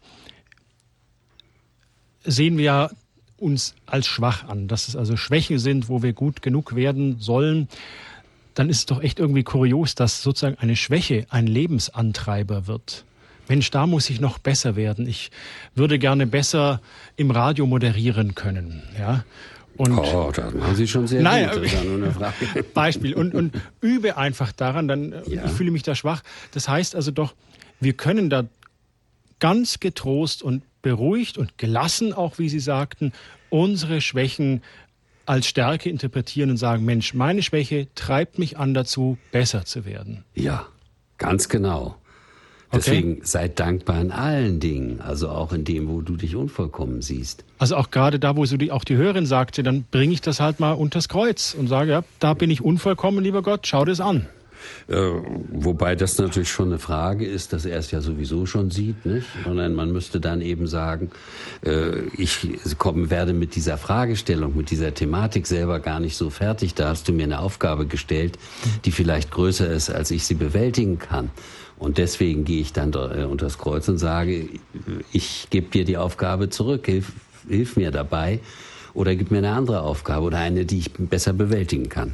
[SPEAKER 1] sehen wir ja uns als schwach an, dass es also Schwächen sind, wo wir gut genug werden sollen. Dann ist es doch echt irgendwie kurios, dass sozusagen eine Schwäche ein Lebensantreiber wird. Mensch, da muss ich noch besser werden. Ich würde gerne besser im Radio moderieren können. Ja? Und
[SPEAKER 2] das machen Sie schon sehr
[SPEAKER 1] Nein,
[SPEAKER 2] gut. Das ist ja nur eine Frage.
[SPEAKER 1] Beispiel. Und übe einfach daran, dann
[SPEAKER 2] Ja.
[SPEAKER 1] ich fühle mich da schwach. Das heißt also doch, wir können da ganz getrost und beruhigt und gelassen, auch wie Sie sagten, unsere Schwächen als Stärke interpretieren und sagen, Mensch, meine Schwäche treibt mich an dazu, besser zu werden.
[SPEAKER 2] Ja, ganz genau. Deswegen sei dankbar in allen Dingen, also auch in dem, wo du dich unvollkommen siehst.
[SPEAKER 1] Also auch gerade da, wo so auch die Hörerin sagte, dann bringe ich das halt mal unters Kreuz und sage, ja, da bin ich unvollkommen, lieber Gott, schau das an.
[SPEAKER 2] Wobei das natürlich schon eine Frage ist, dass er es ja sowieso schon sieht, nicht? Sondern man müsste dann eben sagen, ich werde mit dieser Fragestellung, mit dieser Thematik selber gar nicht so fertig. Da hast du mir eine Aufgabe gestellt, die vielleicht größer ist, als ich sie bewältigen kann. Und deswegen gehe ich dann unters Kreuz und sage, ich gebe dir die Aufgabe zurück, hilf mir dabei oder gib mir eine andere Aufgabe oder eine, die ich besser bewältigen kann.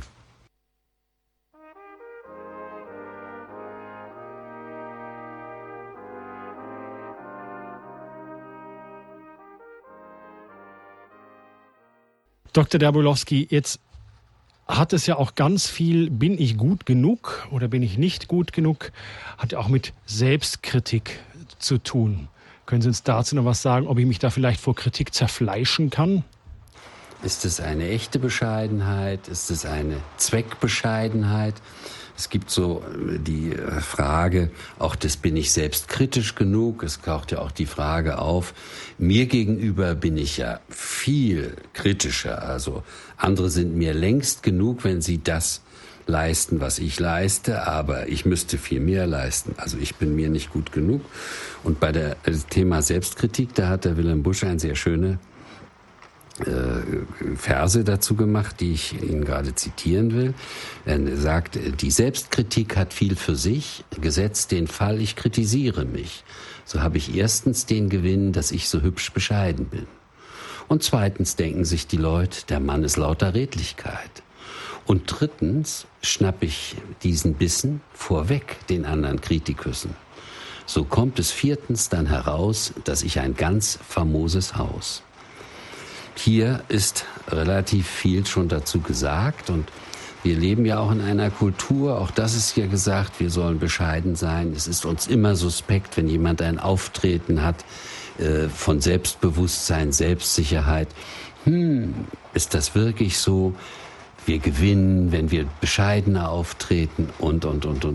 [SPEAKER 1] Dr. Derbolowski, jetzt hat es ja auch ganz viel, bin ich gut genug oder bin ich nicht gut genug, hat ja auch mit Selbstkritik zu tun. Können Sie uns dazu noch was sagen, ob ich mich da vielleicht vor Kritik zerfleischen kann?
[SPEAKER 2] Ist es eine echte Bescheidenheit? Ist es eine Zweckbescheidenheit? Es gibt so die Frage, auch das bin ich selbstkritisch genug. Es taucht ja auch die Frage auf, mir gegenüber bin ich ja viel kritischer. Also andere sind mir längst genug, wenn sie das leisten, was ich leiste, aber ich müsste viel mehr leisten. Also ich bin mir nicht gut genug. Und bei dem Thema Selbstkritik, da hat der Wilhelm Busch eine sehr schöne Verse dazu gemacht, die ich Ihnen gerade zitieren will. Er sagt, die Selbstkritik hat viel für sich, gesetzt den Fall, ich kritisiere mich. So habe ich erstens den Gewinn, dass ich so hübsch bescheiden bin. Und zweitens denken sich die Leute, der Mann ist lauter Redlichkeit. Und drittens schnapp ich diesen Bissen vorweg den anderen Kritiküssen. So kommt es viertens dann heraus, dass ich ein ganz famoses Haus. Hier ist relativ viel schon dazu gesagt und wir leben ja auch in einer Kultur, auch das ist ja gesagt, wir sollen bescheiden sein. Es ist uns immer suspekt, wenn jemand ein Auftreten hat von Selbstbewusstsein, Selbstsicherheit. Ist das wirklich so? Wir gewinnen, wenn wir bescheidener auftreten und.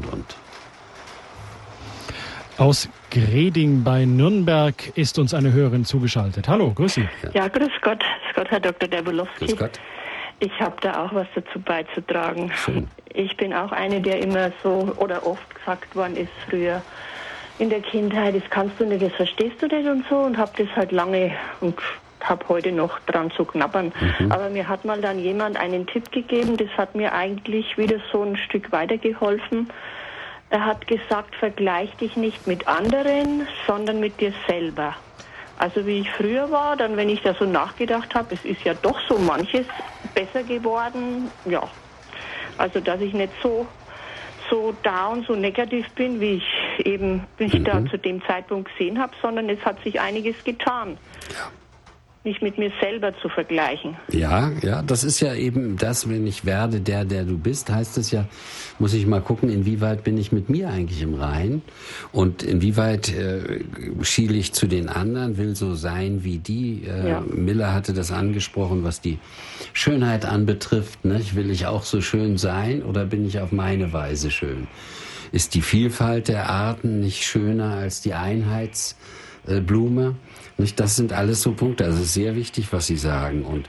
[SPEAKER 1] Aus Greding bei Nürnberg ist uns eine Hörerin zugeschaltet. Hallo, grüß Sie.
[SPEAKER 7] Ja, grüß Gott, Herr Dr. Derbolowski.
[SPEAKER 2] Grüß Gott.
[SPEAKER 7] Ich habe da auch was dazu beizutragen.
[SPEAKER 2] Schön.
[SPEAKER 7] Ich bin auch eine, der immer so oder oft gesagt worden ist früher in der Kindheit, das kannst du nicht, das verstehst du nicht und so, und habe das halt lange und habe heute noch dran zu knabbern. Aber mir hat mal dann jemand einen Tipp gegeben, das hat mir eigentlich wieder so ein Stück weitergeholfen. Er hat gesagt, vergleich dich nicht mit anderen, sondern mit dir selber. Also wie ich früher war, dann wenn ich da so nachgedacht habe, es ist ja doch so manches besser geworden. Ja, also dass ich nicht so down, so negativ bin, wie ich eben mich da zu dem Zeitpunkt gesehen habe, sondern es hat sich einiges getan.
[SPEAKER 2] Ja.
[SPEAKER 7] Nicht mit mir selber zu vergleichen.
[SPEAKER 2] Ja, das ist ja eben das, wenn ich werde der du bist, heißt es ja, muss ich mal gucken, inwieweit bin ich mit mir eigentlich im Reinen und inwieweit schiele ich zu den anderen, will so sein wie die. Miller hatte das angesprochen, was die Schönheit anbetrifft. Nicht? Will ich auch so schön sein oder bin ich auf meine Weise schön? Ist die Vielfalt der Arten nicht schöner als die Einheitsblume? Das sind alles so Punkte. Also es ist sehr wichtig, was Sie sagen. Und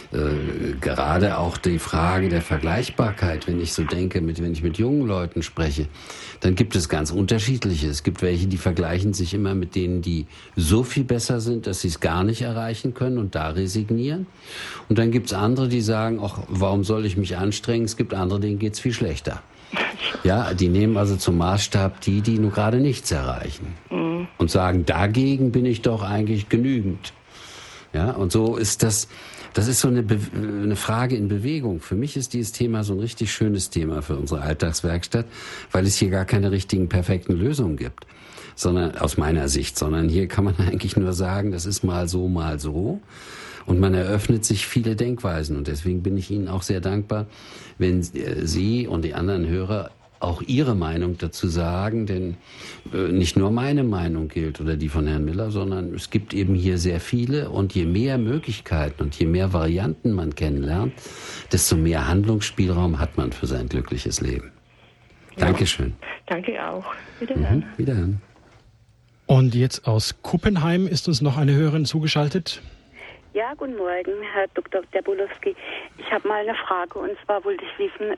[SPEAKER 2] gerade auch die Frage der Vergleichbarkeit, wenn ich so denke, wenn ich mit jungen Leuten spreche, dann gibt es ganz unterschiedliche. Es gibt welche, die vergleichen sich immer mit denen, die so viel besser sind, dass sie es gar nicht erreichen können und da resignieren. Und dann gibt es andere, die sagen, ach, warum soll ich mich anstrengen? Es gibt andere, denen geht es viel schlechter. Ja, die nehmen also zum Maßstab die nur gerade nichts erreichen. Und sagen, dagegen bin ich doch eigentlich genügend. Ja, und so ist das ist so eine Frage in Bewegung. Für mich ist dieses Thema so ein richtig schönes Thema für unsere Alltagswerkstatt, weil es hier gar keine richtigen, perfekten Lösungen gibt. Sondern, aus meiner Sicht, sondern hier kann man eigentlich nur sagen, das ist mal so. Und man eröffnet sich viele Denkweisen. Und deswegen bin ich Ihnen auch sehr dankbar, wenn Sie und die anderen Hörer auch Ihre Meinung dazu sagen, denn nicht nur meine Meinung gilt oder die von Herrn Miller, sondern es gibt eben hier sehr viele und je mehr Möglichkeiten und je mehr Varianten man kennenlernt, desto mehr Handlungsspielraum hat man für sein glückliches Leben. Ja. Dankeschön.
[SPEAKER 7] Danke auch. Wiederhören.
[SPEAKER 2] Wiederhören.
[SPEAKER 1] Und jetzt aus Kuppenheim ist uns noch eine Hörerin zugeschaltet.
[SPEAKER 8] Ja, guten Morgen, Herr Dr. Dabulowski. Ich habe mal eine Frage, und zwar wollte ich wissen,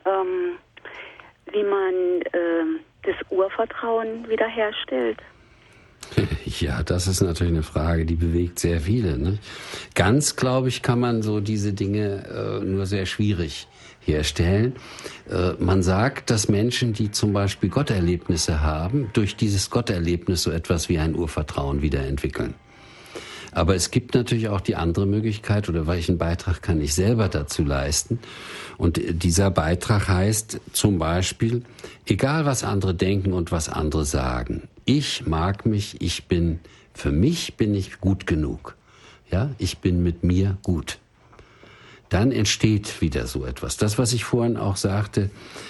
[SPEAKER 8] wie man das Urvertrauen wiederherstellt.
[SPEAKER 2] Ja, das ist natürlich eine Frage, die bewegt sehr viele. Ne? Ganz, glaube ich, kann man so diese Dinge nur sehr schwierig herstellen. Man sagt, dass Menschen, die zum Beispiel Gotterlebnisse haben, durch dieses Gotterlebnis so etwas wie ein Urvertrauen wiederentwickeln. Aber es gibt natürlich auch die andere Möglichkeit, oder welchen Beitrag kann ich selber dazu leisten? Und dieser Beitrag heißt zum Beispiel, egal was andere denken und was andere sagen, ich mag mich, für mich bin ich gut genug. Ja, ich bin mit mir gut. Dann entsteht wieder so etwas. Das, was ich vorhin auch sagte,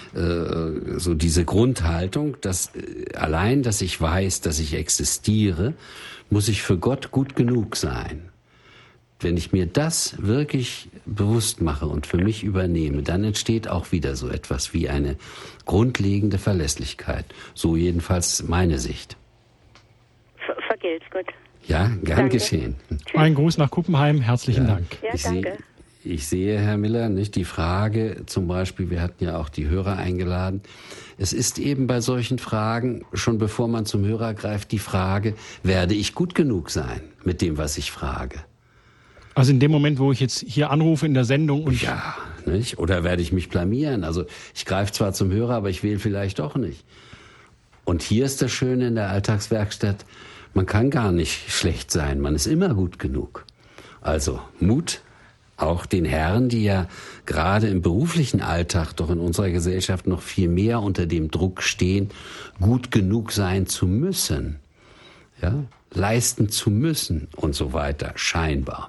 [SPEAKER 2] so diese Grundhaltung, dass allein, dass ich weiß, dass ich existiere, muss ich für Gott gut genug sein. Wenn ich mir das wirklich bewusst mache und für mich übernehme, dann entsteht auch wieder so etwas wie eine grundlegende Verlässlichkeit. So jedenfalls meine Sicht.
[SPEAKER 8] Vergelt's Gott.
[SPEAKER 2] Ja, gern geschehen.
[SPEAKER 1] Ein Gruß nach Kuppenheim. Herzlichen Dank.
[SPEAKER 8] Ja, danke.
[SPEAKER 2] Ich sehe, Herr Miller, nicht die Frage, zum Beispiel, wir hatten ja auch die Hörer eingeladen. Es ist eben bei solchen Fragen, schon bevor man zum Hörer greift, die Frage, werde ich gut genug sein mit dem, was ich frage?
[SPEAKER 1] Also in dem Moment, wo ich jetzt hier anrufe in der Sendung und...
[SPEAKER 2] Ja, nicht? Oder werde ich mich blamieren? Also ich greife zwar zum Hörer, aber ich wähle vielleicht doch nicht. Und hier ist das Schöne in der Alltagswerkstatt, man kann gar nicht schlecht sein, man ist immer gut genug. Also Mut, auch den Herren, die ja gerade im beruflichen Alltag doch in unserer Gesellschaft noch viel mehr unter dem Druck stehen, gut genug sein zu müssen, ja, leisten zu müssen und so weiter, scheinbar.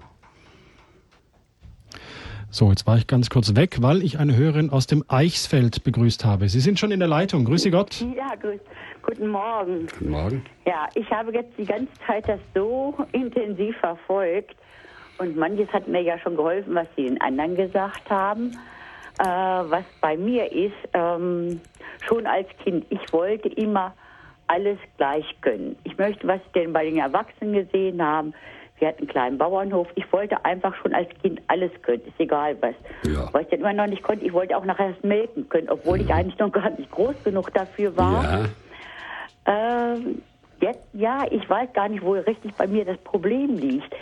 [SPEAKER 1] So, jetzt war ich ganz kurz weg, weil ich eine Hörerin aus dem Eichsfeld begrüßt habe. Sie sind schon in der Leitung. Grüße Gott.
[SPEAKER 9] Ja, guten Morgen.
[SPEAKER 2] Guten Morgen.
[SPEAKER 9] Ja, ich habe jetzt die ganze Zeit das so intensiv verfolgt. Und manches hat mir ja schon geholfen, was die den anderen gesagt haben. Was bei mir ist, schon als Kind, ich wollte immer alles gleich können. Ich möchte, was sie denn bei den Erwachsenen gesehen haben. Wir hatten einen kleinen Bauernhof. Ich wollte einfach schon als Kind alles können, ist egal was.
[SPEAKER 2] Ja.
[SPEAKER 9] Was ich dann immer noch nicht konnte, ich wollte auch nachher das melken können, obwohl ich eigentlich noch gar nicht groß genug dafür war.
[SPEAKER 2] Ja.
[SPEAKER 9] Jetzt, ja, ich weiß gar nicht, wo richtig bei mir das Problem liegt.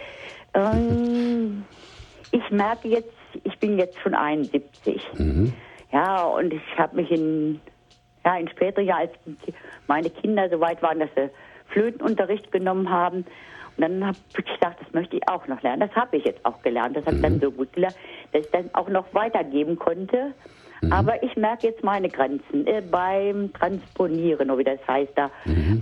[SPEAKER 9] Ich merke jetzt, ich bin jetzt schon 71. Ja, und ich habe mich in späteren Jahren, als meine Kinder so weit waren, dass sie Flötenunterricht genommen haben, und dann habe ich gedacht, das möchte ich auch noch lernen. Das habe ich jetzt auch gelernt. Das habe ich dann so gut gelernt, dass ich dann auch noch weitergeben konnte. Aber ich merke jetzt meine Grenzen beim Transponieren, oder wie das heißt da.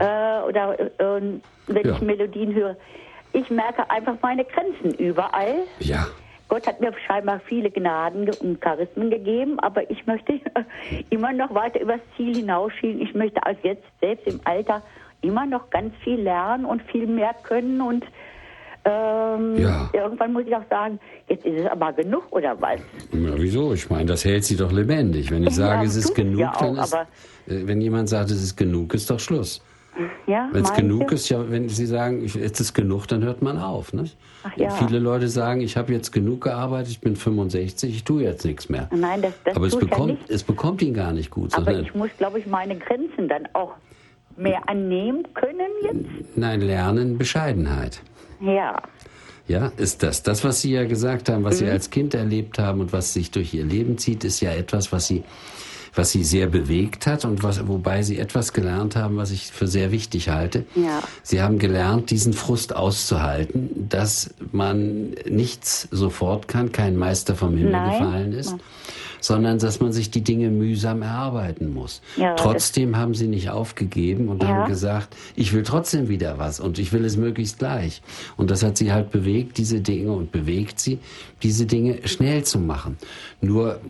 [SPEAKER 9] Wenn ich Melodien höre. Ich merke einfach meine Grenzen überall.
[SPEAKER 2] Ja.
[SPEAKER 9] Gott hat mir scheinbar viele Gnaden und Charismen gegeben, aber ich möchte immer noch weiter übers Ziel hinausschieben. Ich möchte als jetzt, selbst im Alter, immer noch ganz viel lernen und viel mehr können. Und irgendwann muss ich auch sagen, jetzt ist es aber genug, oder was?
[SPEAKER 2] Ja, wieso? Ich meine, das hält sie doch lebendig. Wenn ich sage, es ist genug, ja auch, dann ist, wenn jemand sagt, es ist genug, ist doch Schluss. Ja, wenn es genug ist, ja, wenn Sie sagen, jetzt ist genug, dann hört man auf. Ne? Ja. Viele Leute sagen, ich habe jetzt genug gearbeitet, ich bin 65, ich tue jetzt nichts mehr.
[SPEAKER 9] Nein, das
[SPEAKER 2] aber es bekommt ihn gar nicht gut.
[SPEAKER 9] Aber ich muss, glaube ich, meine Grenzen dann auch mehr annehmen können jetzt.
[SPEAKER 2] Nein, lernen Bescheidenheit.
[SPEAKER 9] Ja.
[SPEAKER 2] Ja, ist das. Das, was Sie ja gesagt haben, was Sie als Kind erlebt haben und was sich durch Ihr Leben zieht, ist ja etwas, was Sie sehr bewegt hat und wobei Sie etwas gelernt haben, was ich für sehr wichtig halte. Ja. Sie haben gelernt, diesen Frust auszuhalten, dass man nichts sofort kann, kein Meister vom Himmel gefallen ist, sondern dass man sich die Dinge mühsam erarbeiten muss. Ja, trotzdem haben sie nicht aufgegeben und haben gesagt, ich will trotzdem wieder was und ich will es möglichst gleich. Und das hat sie halt bewegt, diese Dinge, und bewegt sie, diese Dinge schnell zu machen. Nur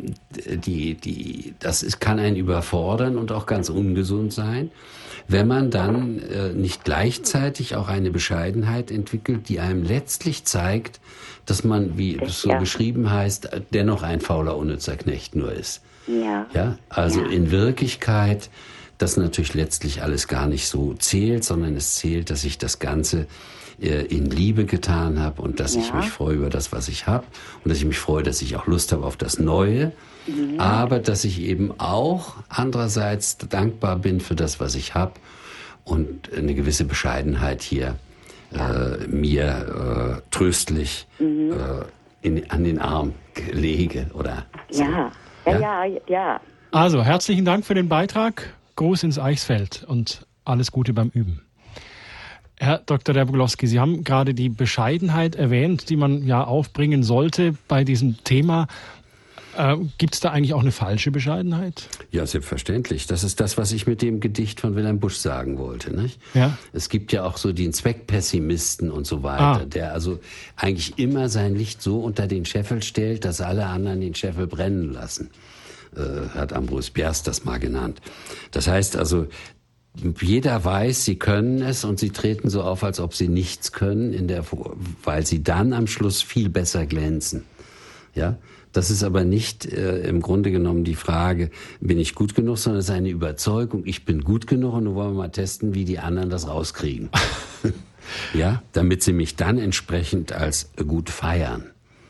[SPEAKER 2] das kann einen überfordern und auch ganz ungesund sein, wenn man dann nicht gleichzeitig auch eine Bescheidenheit entwickelt, die einem letztlich zeigt, dass man, wie es so beschrieben heißt, dennoch ein fauler, unnützer Knecht nur ist. Ja? Also in Wirklichkeit, dass natürlich letztlich alles gar nicht so zählt, sondern es zählt, dass ich das Ganze in Liebe getan habe und dass ich mich freue über das, was ich habe und dass ich mich freue, dass ich auch Lust habe auf das Neue, aber dass ich eben auch andererseits dankbar bin für das, was ich habe und eine gewisse Bescheidenheit hier mir tröstlich an den Arm lege. Oder so.
[SPEAKER 9] Ja.
[SPEAKER 1] Also, herzlichen Dank für den Beitrag. Gruß ins Eichsfeld und alles Gute beim Üben. Herr Dr. Derbolowski, Sie haben gerade die Bescheidenheit erwähnt, die man ja aufbringen sollte bei diesem Thema. Gibt es da eigentlich auch eine falsche Bescheidenheit?
[SPEAKER 2] Ja, selbstverständlich. Das ist das, was ich mit dem Gedicht von Wilhelm Busch sagen wollte. Nicht?
[SPEAKER 1] Ja.
[SPEAKER 2] Es gibt ja auch so den Zweckpessimisten und so weiter, der also eigentlich immer sein Licht so unter den Scheffel stellt, dass alle anderen den Scheffel brennen lassen. Hat Ambrose Bierce das mal genannt. Das heißt also, jeder weiß, sie können es und sie treten so auf, als ob sie nichts können, weil sie dann am Schluss viel besser glänzen. Ja, das ist aber nicht im Grunde genommen die Frage, bin ich gut genug, sondern es ist eine Überzeugung, ich bin gut genug und nun wollen wir mal testen, wie die anderen das rauskriegen. Ja, damit sie mich dann entsprechend als gut feiern.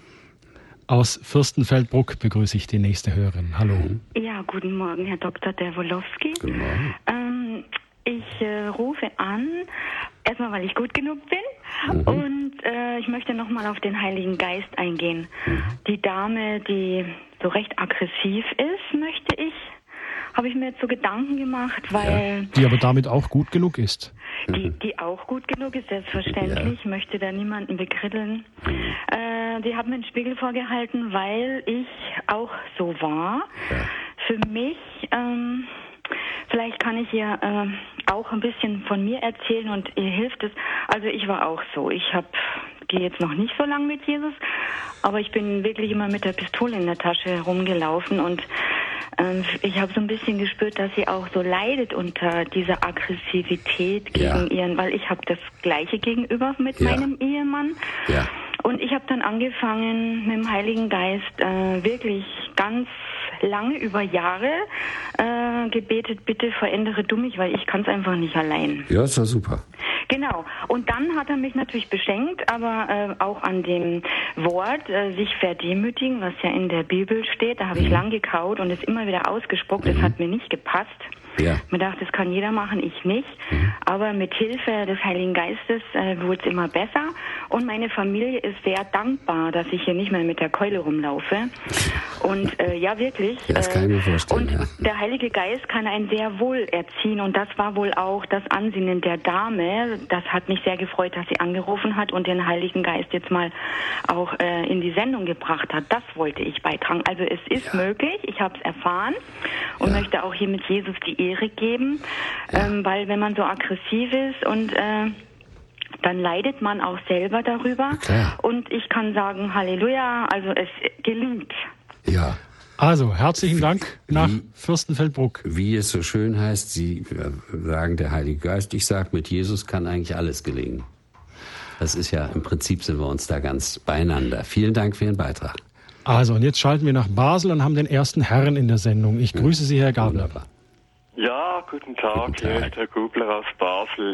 [SPEAKER 1] Aus Fürstenfeldbruck begrüße ich die nächste Hörerin. Hallo.
[SPEAKER 10] Ja, guten Morgen, Herr Dr. Derbolowski.
[SPEAKER 2] Guten Morgen.
[SPEAKER 10] Ich rufe an, erstmal, weil ich gut genug bin und ich möchte nochmal auf den Heiligen Geist eingehen. Die Dame, die so recht aggressiv ist, habe ich mir jetzt so Gedanken gemacht, weil...
[SPEAKER 1] Die aber damit auch gut genug ist.
[SPEAKER 10] Die auch gut genug ist, selbstverständlich. Ich möchte da niemanden bekritteln. Die hat mir einen Spiegel vorgehalten, weil ich auch so war. Für mich, vielleicht kann ich ihr auch ein bisschen von mir erzählen und ihr hilft es. Also ich war auch so. Ich gehe jetzt noch nicht so lange mit Jesus, aber ich bin wirklich immer mit der Pistole in der Tasche herumgelaufen und ich habe so ein bisschen gespürt, dass sie auch so leidet unter dieser Aggressivität gegen ihren, weil ich habe das Gleiche gegenüber mit meinem Ehemann. Ja. Und ich habe dann angefangen mit dem Heiligen Geist wirklich ganz lange, über Jahre gebetet, bitte verändere du mich, weil ich kann es einfach nicht allein.
[SPEAKER 2] Ja, ist ja super.
[SPEAKER 10] Genau. Und dann hat er mich natürlich beschenkt, aber auch an dem Wort, sich verdemütigen, was ja in der Bibel steht. Da habe ich lang gekaut und es immer wieder ausgespuckt. Das hat mir nicht gepasst. Ja. Mir dachte, das kann jeder machen, ich nicht. Aber mit Hilfe des Heiligen Geistes wurde es immer besser. Und meine Familie ist sehr dankbar, dass ich hier nicht mehr mit der Keule rumlaufe. Und ja, wirklich.
[SPEAKER 2] Das kann ich mir vorstellen.
[SPEAKER 10] Und der Heilige Geist kann einen sehr wohl erziehen. Und das war wohl auch das Ansinnen der Dame. Das hat mich sehr gefreut, dass sie angerufen hat und den Heiligen Geist jetzt mal auch in die Sendung gebracht hat. Das wollte ich beitragen. Also es ist möglich. Ich habe es erfahren und möchte auch hier mit Jesus die Ehre geben, weil wenn man so aggressiv ist und dann leidet man auch selber darüber. Und ich kann sagen, Halleluja, also es gelingt.
[SPEAKER 2] Ja.
[SPEAKER 1] Also, herzlichen Dank nach Fürstenfeldbruck.
[SPEAKER 2] Wie es so schön heißt, Sie sagen der Heilige Geist, ich sage, mit Jesus kann eigentlich alles gelingen. Das ist ja, im Prinzip sind wir uns da ganz beieinander. Vielen Dank für Ihren Beitrag.
[SPEAKER 1] Also, und jetzt schalten wir nach Basel und haben den ersten Herrn in der Sendung. Ich grüße Sie, Herr Gabler.
[SPEAKER 2] Wunderbar.
[SPEAKER 11] Ja, guten Tag, hier ist Herr Gubler aus Basel.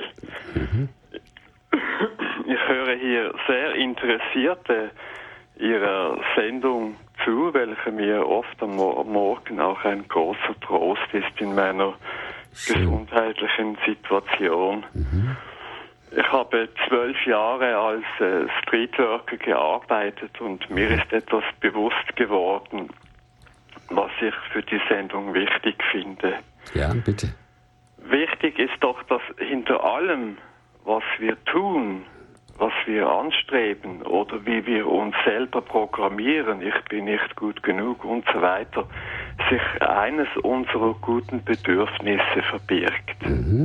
[SPEAKER 11] Ich höre hier sehr interessierte Ihrer Sendung zu, welche mir oft am Morgen auch ein großer Trost ist in meiner gesundheitlichen Situation. Ich habe 12 Jahre als Streetworker gearbeitet und mir ist etwas bewusst geworden, was ich für die Sendung wichtig finde.
[SPEAKER 2] Ja, bitte.
[SPEAKER 11] Wichtig ist doch, dass hinter allem, was wir tun, wir anstreben oder wie wir uns selber programmieren, ich bin nicht gut genug und so weiter, sich eines unserer guten Bedürfnisse verbirgt.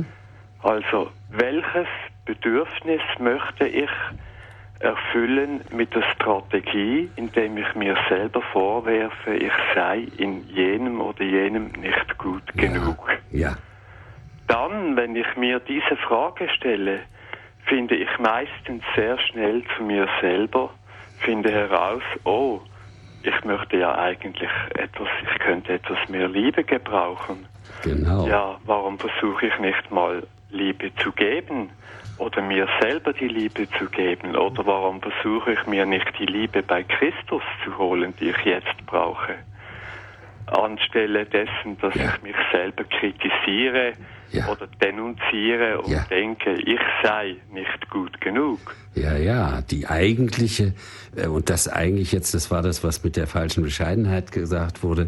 [SPEAKER 11] Also, welches Bedürfnis möchte ich erfüllen mit der Strategie, indem ich mir selber vorwerfe, ich sei in jenem oder jenem nicht gut genug?
[SPEAKER 2] Ja.
[SPEAKER 11] Dann, wenn ich mir diese Frage stelle, finde ich meistens sehr schnell zu mir selber, finde heraus, oh, ich möchte ja eigentlich ich könnte etwas mehr Liebe gebrauchen.
[SPEAKER 2] Genau.
[SPEAKER 11] Ja, warum versuche ich nicht mal Liebe zu geben oder mir selber die Liebe zu geben? Oder warum versuche ich mir nicht die Liebe bei Christus zu holen, die ich jetzt brauche? Anstelle dessen, dass ich mich selber kritisiere oder denunziere und denke, ich sei nicht gut genug.
[SPEAKER 2] Ja, die eigentliche, und das eigentlich jetzt, das war das, was mit der falschen Bescheidenheit gesagt wurde,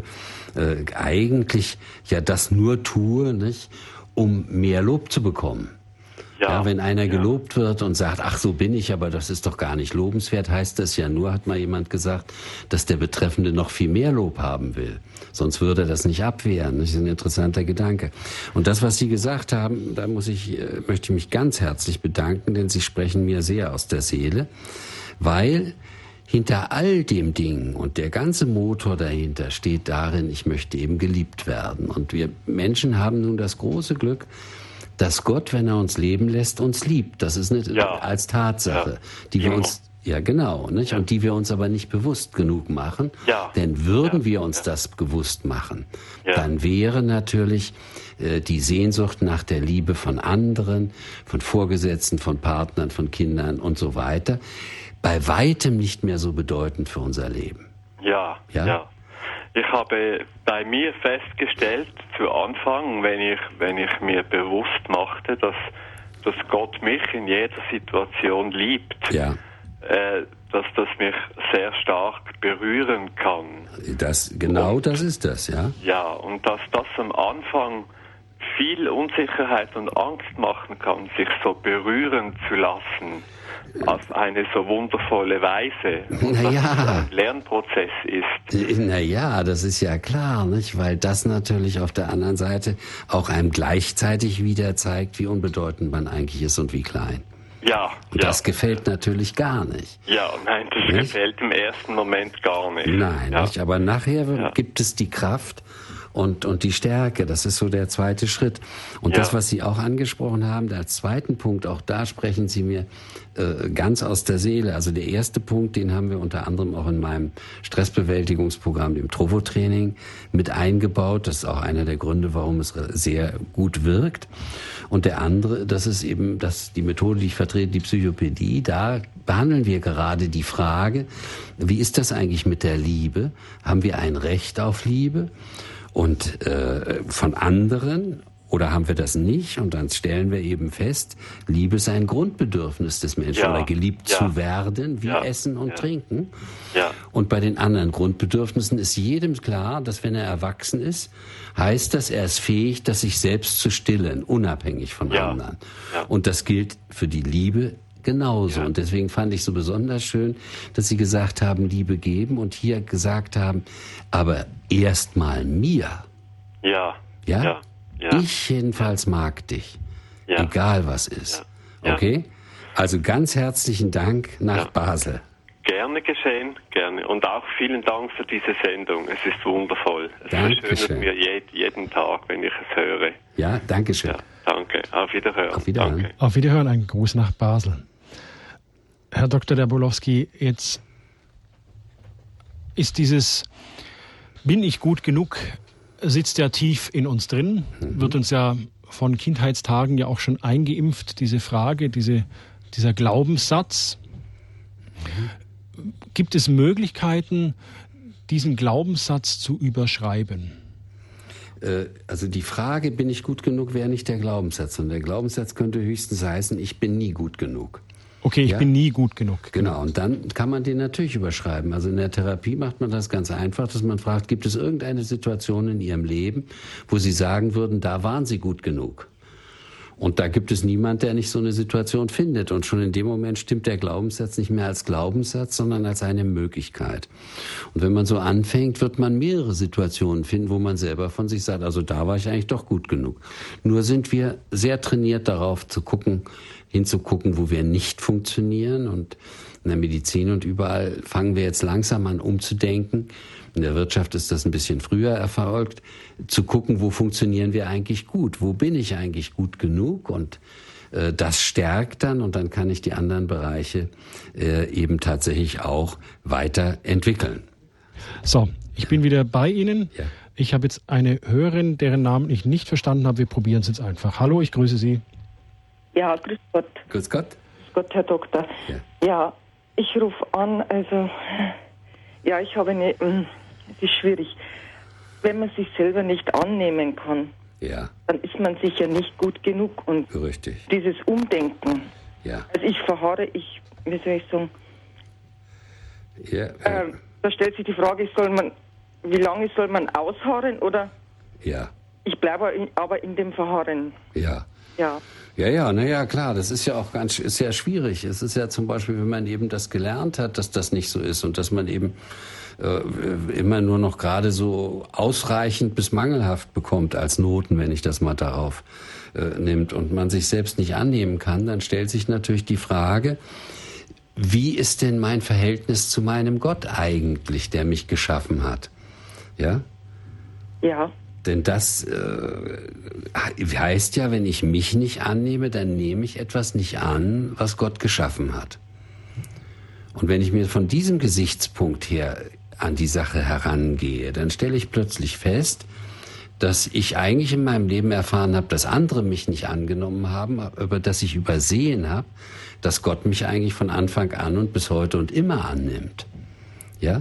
[SPEAKER 2] eigentlich ja das nur tue, nicht, um mehr Lob zu bekommen. Ja, wenn einer gelobt wird und sagt, ach, so bin ich, aber das ist doch gar nicht lobenswert, heißt das ja nur, hat mal jemand gesagt, dass der Betreffende noch viel mehr Lob haben will. Sonst würde er das nicht abwehren. Das ist ein interessanter Gedanke. Und das, was Sie gesagt haben, da möchte ich mich ganz herzlich bedanken, denn Sie sprechen mir sehr aus der Seele, weil hinter all dem Ding und der ganze Motor dahinter steht darin, ich möchte eben geliebt werden. Und wir Menschen haben nun das große Glück, dass Gott, wenn er uns leben lässt, uns liebt. Das ist als Tatsache, die wir uns, nicht? Und die wir uns aber nicht bewusst genug machen. Denn würden wir uns das bewusst machen, dann wäre natürlich die Sehnsucht nach der Liebe von anderen, von Vorgesetzten, von Partnern, von Kindern und so weiter, bei weitem nicht mehr so bedeutend für unser Leben.
[SPEAKER 11] Ja. Ich habe bei mir festgestellt, zu Anfang, wenn ich mir bewusst machte, dass Gott mich in jeder Situation liebt, dass das mich sehr stark berühren kann.
[SPEAKER 2] Das ist das, ja.
[SPEAKER 11] Ja, und dass das am Anfang viel Unsicherheit und Angst machen kann, sich so berühren zu lassen. Auf eine so wundervolle Weise. Und dass es ein Lernprozess ist.
[SPEAKER 2] Naja, das ist ja klar, nicht? Weil das natürlich auf der anderen Seite auch einem gleichzeitig wieder zeigt, wie unbedeutend man eigentlich ist und wie klein. Und das gefällt natürlich gar nicht.
[SPEAKER 11] Ja, nein, das gefällt im ersten Moment gar nicht.
[SPEAKER 2] Nein, nicht? Aber nachher gibt es die Kraft und die Stärke, das ist so der zweite Schritt. Und das, was Sie auch angesprochen haben, als zweiten Punkt, auch da sprechen Sie mir ganz aus der Seele. Also der erste Punkt, den haben wir unter anderem auch in meinem Stressbewältigungsprogramm, dem Trovo-Training, mit eingebaut. Das ist auch einer der Gründe, warum es sehr gut wirkt. Und der andere, das ist eben die Methode, die ich vertrete, die Psychopädie. Da behandeln wir gerade die Frage, wie ist das eigentlich mit der Liebe? Haben wir ein Recht auf Liebe? Und von anderen, oder haben wir das nicht? Und dann stellen wir eben fest, Liebe ist ein Grundbedürfnis des Menschen, oder geliebt zu werden, wie Essen und Trinken. Und bei den anderen Grundbedürfnissen ist jedem klar, dass wenn er erwachsen ist, heißt das, er ist fähig, das sich selbst zu stillen, unabhängig von anderen. Und das gilt für die Liebe genauso. Und deswegen fand ich so besonders schön, dass Sie gesagt haben, Liebe geben und hier gesagt haben, aber erst mal mir.
[SPEAKER 11] Ja.
[SPEAKER 2] Ich jedenfalls mag dich. Egal was ist. Okay? Also ganz herzlichen Dank nach Basel.
[SPEAKER 11] Gerne geschehen, gerne. Und auch vielen Dank für diese Sendung. Es ist wundervoll. Es verschönert mir jeden Tag, wenn ich es höre.
[SPEAKER 2] Ja, danke schön.
[SPEAKER 11] Danke. Auf Wiederhören.
[SPEAKER 2] Auf Wiederhören.
[SPEAKER 11] Danke.
[SPEAKER 1] Auf Wiederhören, ein Gruß nach Basel. Herr Dr. Dabolowski, jetzt ist dieses Bin ich gut genug, sitzt ja tief in uns drin, wird uns ja von Kindheitstagen ja auch schon eingeimpft, diese Frage, dieser Glaubenssatz. Gibt es Möglichkeiten, diesen Glaubenssatz zu überschreiben?
[SPEAKER 2] Also die Frage, bin ich gut genug, wäre nicht der Glaubenssatz. Und der Glaubenssatz könnte höchstens heißen, ich bin nie gut genug.
[SPEAKER 1] Okay, ich bin nie gut genug.
[SPEAKER 2] Genau, und dann kann man den natürlich überschreiben. Also in der Therapie macht man das ganz einfach, dass man fragt, gibt es irgendeine Situation in Ihrem Leben, wo Sie sagen würden, da waren Sie gut genug? Und da gibt es niemand, der nicht so eine Situation findet. Und schon in dem Moment stimmt der Glaubenssatz nicht mehr als Glaubenssatz, sondern als eine Möglichkeit. Und wenn man so anfängt, wird man mehrere Situationen finden, wo man selber von sich sagt, also da war ich eigentlich doch gut genug. Nur sind wir sehr trainiert darauf hinzugucken, wo wir nicht funktionieren. Und in der Medizin und überall fangen wir jetzt langsam an umzudenken. In der Wirtschaft ist das ein bisschen früher erfolgt, zu gucken, wo funktionieren wir eigentlich gut, wo bin ich eigentlich gut genug, und das stärkt dann, und dann kann ich die anderen Bereiche eben tatsächlich auch weiterentwickeln.
[SPEAKER 1] So, ich bin wieder bei Ihnen.
[SPEAKER 2] Ja.
[SPEAKER 1] Ich habe jetzt eine Hörerin, deren Namen ich nicht verstanden habe. Wir probieren es jetzt einfach. Hallo, ich grüße Sie.
[SPEAKER 12] Ja, grüß Gott.
[SPEAKER 2] Grüß Gott.
[SPEAKER 12] Grüß Gott, Herr Doktor. Ja, ich rufe an, also, ja, ich habe eine, es ist schwierig. Wenn man sich selber nicht annehmen kann, dann ist man sicher nicht gut genug. Und
[SPEAKER 2] richtig.
[SPEAKER 12] Dieses Umdenken, also ich verharre, wie soll ich sagen, da stellt sich die Frage, wie lange soll man ausharren, oder?
[SPEAKER 2] Ja.
[SPEAKER 12] Ich bleibe aber in dem Verharren.
[SPEAKER 2] Ja.
[SPEAKER 12] Ja.
[SPEAKER 2] Ja, klar, das ist ja auch ist ja schwierig. Es ist ja zum Beispiel, wenn man eben das gelernt hat, dass das nicht so ist und dass man eben immer nur noch gerade so ausreichend bis mangelhaft bekommt als Noten, wenn ich das mal darauf nimmt, und man sich selbst nicht annehmen kann, dann stellt sich natürlich die Frage, wie ist denn mein Verhältnis zu meinem Gott eigentlich, der mich geschaffen hat? Ja?
[SPEAKER 12] Ja.
[SPEAKER 2] Denn das heißt ja, wenn ich mich nicht annehme, dann nehme ich etwas nicht an, was Gott geschaffen hat. Und wenn ich mir von diesem Gesichtspunkt her an die Sache herangehe, dann stelle ich plötzlich fest, dass ich eigentlich in meinem Leben erfahren habe, dass andere mich nicht angenommen haben, aber dass ich übersehen habe, dass Gott mich eigentlich von Anfang an und bis heute und immer annimmt. Ja?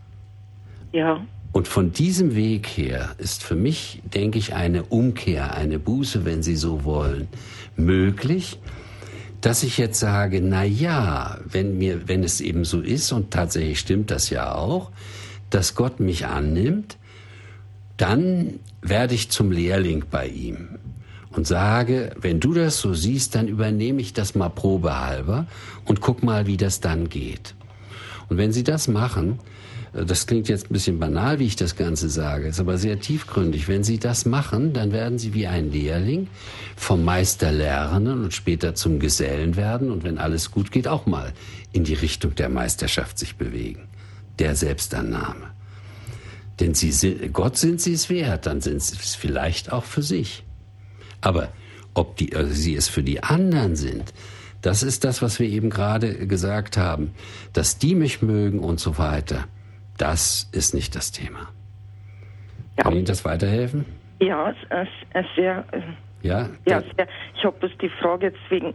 [SPEAKER 12] Ja.
[SPEAKER 2] Und von diesem Weg her ist für mich, denke ich, eine Umkehr, eine Buße, wenn Sie so wollen, möglich, dass ich jetzt sage, na ja, wenn es eben so ist, und tatsächlich stimmt das ja auch, dass Gott mich annimmt, dann werde ich zum Lehrling bei ihm und sage, wenn du das so siehst, dann übernehme ich das mal probehalber und guck mal, wie das dann geht. Und wenn Sie das machen, das klingt jetzt ein bisschen banal, wie ich das Ganze sage, ist aber sehr tiefgründig. Wenn Sie das machen, dann werden Sie wie ein Lehrling vom Meister lernen und später zum Gesellen werden und wenn alles gut geht, auch mal in die Richtung der Meisterschaft sich bewegen, der Selbstannahme. Denn Gott sind Sie es wert, dann sind Sie es vielleicht auch für sich. Aber ob Sie es für die anderen sind, das ist das, was wir eben gerade gesagt haben, dass die mich mögen und so weiter. Das ist nicht das Thema. Ja. Kann Ihnen das weiterhelfen?
[SPEAKER 12] Ja, sehr.
[SPEAKER 2] Ja?
[SPEAKER 12] Ja, sehr. Ich habe bloß die Frage jetzt wegen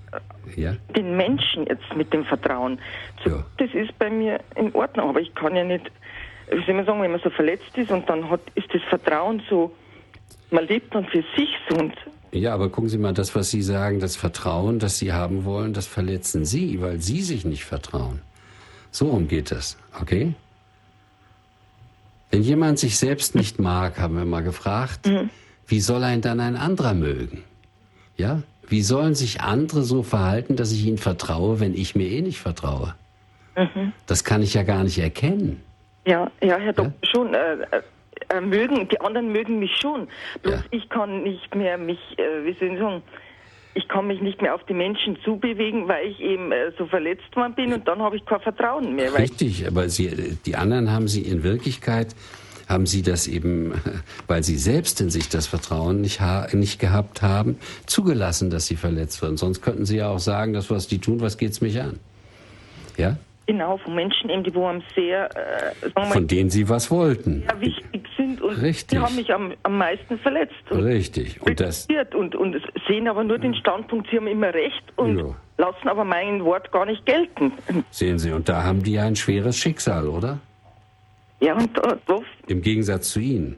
[SPEAKER 12] den Menschen jetzt mit dem Vertrauen. Das ist bei mir in Ordnung, aber ich kann ja nicht, wie soll man sagen, wenn man so verletzt ist und dann ist das Vertrauen so, man lebt dann für sich so. Und
[SPEAKER 2] ja, aber gucken Sie mal, das, was Sie sagen, das Vertrauen, das Sie haben wollen, das verletzen Sie, weil Sie sich nicht vertrauen. So rum geht das, okay? Wenn jemand sich selbst nicht mag, haben wir mal gefragt, wie soll einen dann ein anderer mögen? Ja? Wie sollen sich andere so verhalten, dass ich ihnen vertraue, wenn ich mir nicht vertraue? Das kann ich ja gar nicht erkennen.
[SPEAKER 12] Ja, Herr Doktor, schon. Die anderen mögen mich schon. Bloß ich kann nicht mehr mich, ich kann mich nicht mehr auf die Menschen zubewegen, weil ich eben so verletzt worden bin und dann habe ich kein Vertrauen mehr.
[SPEAKER 2] Richtig, aber die anderen haben Sie in Wirklichkeit, haben Sie das eben, weil Sie selbst in sich das Vertrauen nicht gehabt haben, zugelassen, dass Sie verletzt werden. Sonst könnten Sie ja auch sagen, das, was die tun, was geht's mich an? Ja?
[SPEAKER 12] Genau, von Menschen eben, die wo einem sehr...
[SPEAKER 2] von denen Sie was wollten.
[SPEAKER 12] Ja, wichtig sind und
[SPEAKER 2] Richtig.
[SPEAKER 12] Die haben mich am meisten verletzt. Und
[SPEAKER 2] richtig. Und
[SPEAKER 12] sehen aber nur den Standpunkt, sie haben immer recht und lassen aber mein Wort gar nicht gelten.
[SPEAKER 2] Sehen Sie, und da haben die ja ein schweres Schicksal, oder?
[SPEAKER 12] Ja, und
[SPEAKER 2] im Gegensatz zu Ihnen.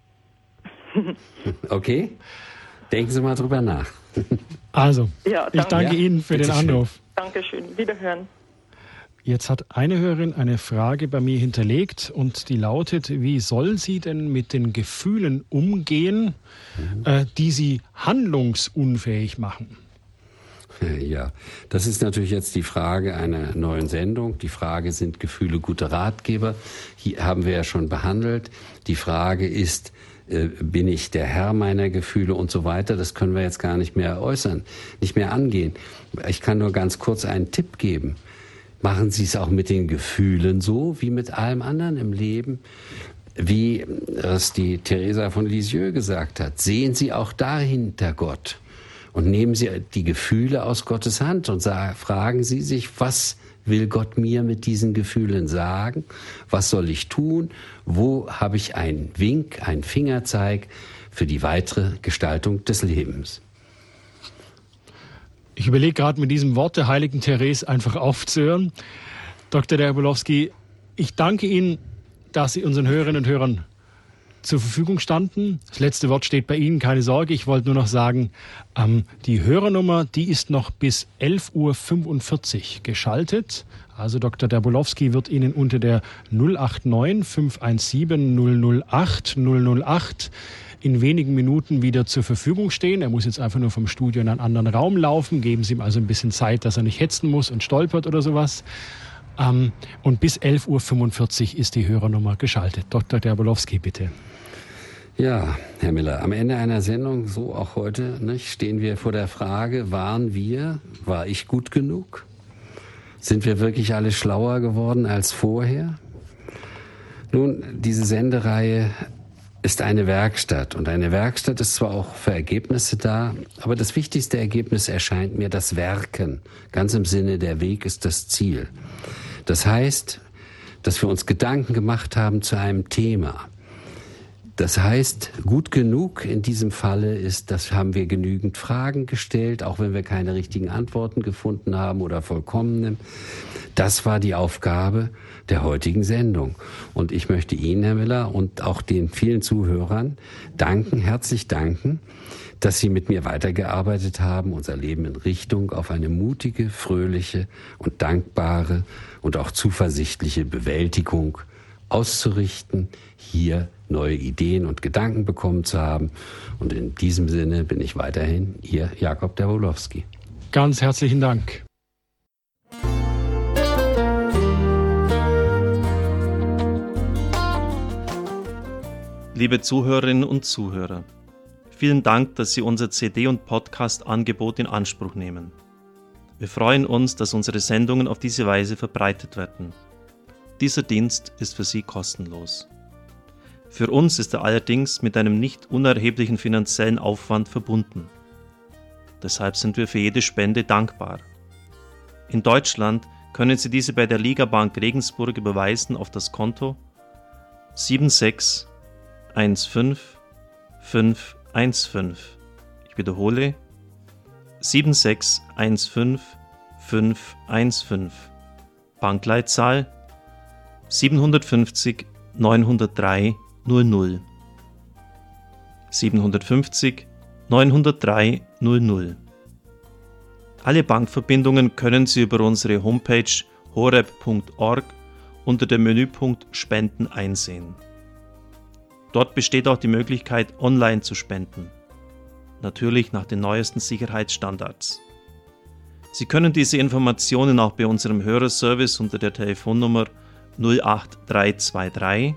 [SPEAKER 2] Okay? Denken Sie mal drüber nach.
[SPEAKER 1] Also, ich danke Ihnen für den Anruf.
[SPEAKER 12] Dankeschön. Wiederhören.
[SPEAKER 1] Jetzt hat eine Hörerin eine Frage bei mir hinterlegt und die lautet, wie soll sie denn mit den Gefühlen umgehen, die sie handlungsunfähig machen?
[SPEAKER 2] Ja, das ist natürlich jetzt die Frage einer neuen Sendung. Die Frage, sind Gefühle gute Ratgeber? Hier haben wir ja schon behandelt. Die Frage ist, bin ich der Herr meiner Gefühle und so weiter? Das können wir jetzt gar nicht mehr äußern, nicht mehr angehen. Ich kann nur ganz kurz einen Tipp geben. Machen Sie es auch mit den Gefühlen so, wie mit allem anderen im Leben. Wie es die Teresa von Lisieux gesagt hat, sehen Sie auch dahinter Gott. Und nehmen Sie die Gefühle aus Gottes Hand und fragen Sie sich, was will Gott mir mit diesen Gefühlen sagen? Was soll ich tun? Wo habe ich einen Wink, einen Fingerzeig für die weitere Gestaltung des Lebens?
[SPEAKER 1] Ich überlege gerade, mit diesem Wort der heiligen Therese einfach aufzuhören. Dr. Derbolowski, ich danke Ihnen, dass Sie unseren Hörerinnen und Hörern zur Verfügung standen. Das letzte Wort steht bei Ihnen, keine Sorge. Ich wollte nur noch sagen, die Hörernummer, die ist noch bis 11.45 Uhr geschaltet. Also Dr. Derbolowski wird Ihnen unter der 089 517 008 008 in wenigen Minuten wieder zur Verfügung stehen. Er muss jetzt einfach nur vom Studio in einen anderen Raum laufen. Geben Sie ihm also ein bisschen Zeit, dass er nicht hetzen muss und stolpert oder sowas. Und bis 11.45 Uhr ist die Hörernummer geschaltet. Dr. Derbolowski, bitte.
[SPEAKER 2] Ja, Herr Miller, am Ende einer Sendung, so auch heute, stehen wir vor der Frage, war ich gut genug? Sind wir wirklich alle schlauer geworden als vorher? Nun, diese Sendereihe ist eine Werkstatt. Und eine Werkstatt ist zwar auch für Ergebnisse da, aber das wichtigste Ergebnis erscheint mir das Werken. Ganz im Sinne, der Weg ist das Ziel. Das heißt, dass wir uns Gedanken gemacht haben zu einem Thema. Das heißt, gut genug in diesem Falle ist, dass haben wir genügend Fragen gestellt, auch wenn wir keine richtigen Antworten gefunden haben oder vollkommene. Das war die Aufgabe der heutigen Sendung. Und ich möchte Ihnen, Herr Miller, und auch den vielen Zuhörern herzlich danken, dass Sie mit mir weitergearbeitet haben, unser Leben in Richtung auf eine mutige, fröhliche und dankbare und auch zuversichtliche Bewältigung auszurichten, hier neue Ideen und Gedanken bekommen zu haben. Und in diesem Sinne bin ich weiterhin Ihr Jakob Derbolowski.
[SPEAKER 1] Ganz herzlichen Dank.
[SPEAKER 13] Liebe Zuhörerinnen und Zuhörer, vielen Dank, dass Sie unser CD- und Podcast-Angebot in Anspruch nehmen. Wir freuen uns, dass unsere Sendungen auf diese Weise verbreitet werden. Dieser Dienst ist für Sie kostenlos. Für uns ist er allerdings mit einem nicht unerheblichen finanziellen Aufwand verbunden. Deshalb sind wir für jede Spende dankbar. In Deutschland können Sie diese bei der Ligabank Regensburg überweisen auf das Konto 7615515. Ich wiederhole 7615515. Bankleitzahl 750 903 00. 750 903 00. Alle Bankverbindungen können Sie über unsere Homepage horeb.org unter dem Menüpunkt Spenden einsehen. Dort besteht auch die Möglichkeit, online zu spenden. Natürlich nach den neuesten Sicherheitsstandards. Sie können diese Informationen auch bei unserem Hörerservice unter der Telefonnummer 08323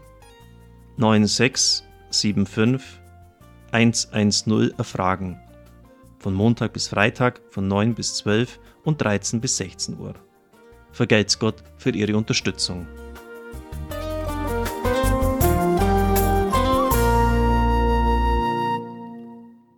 [SPEAKER 13] 9675 110 erfragen. Von Montag bis Freitag von 9 bis 12 und 13 bis 16 Uhr. Vergelt's Gott für Ihre Unterstützung.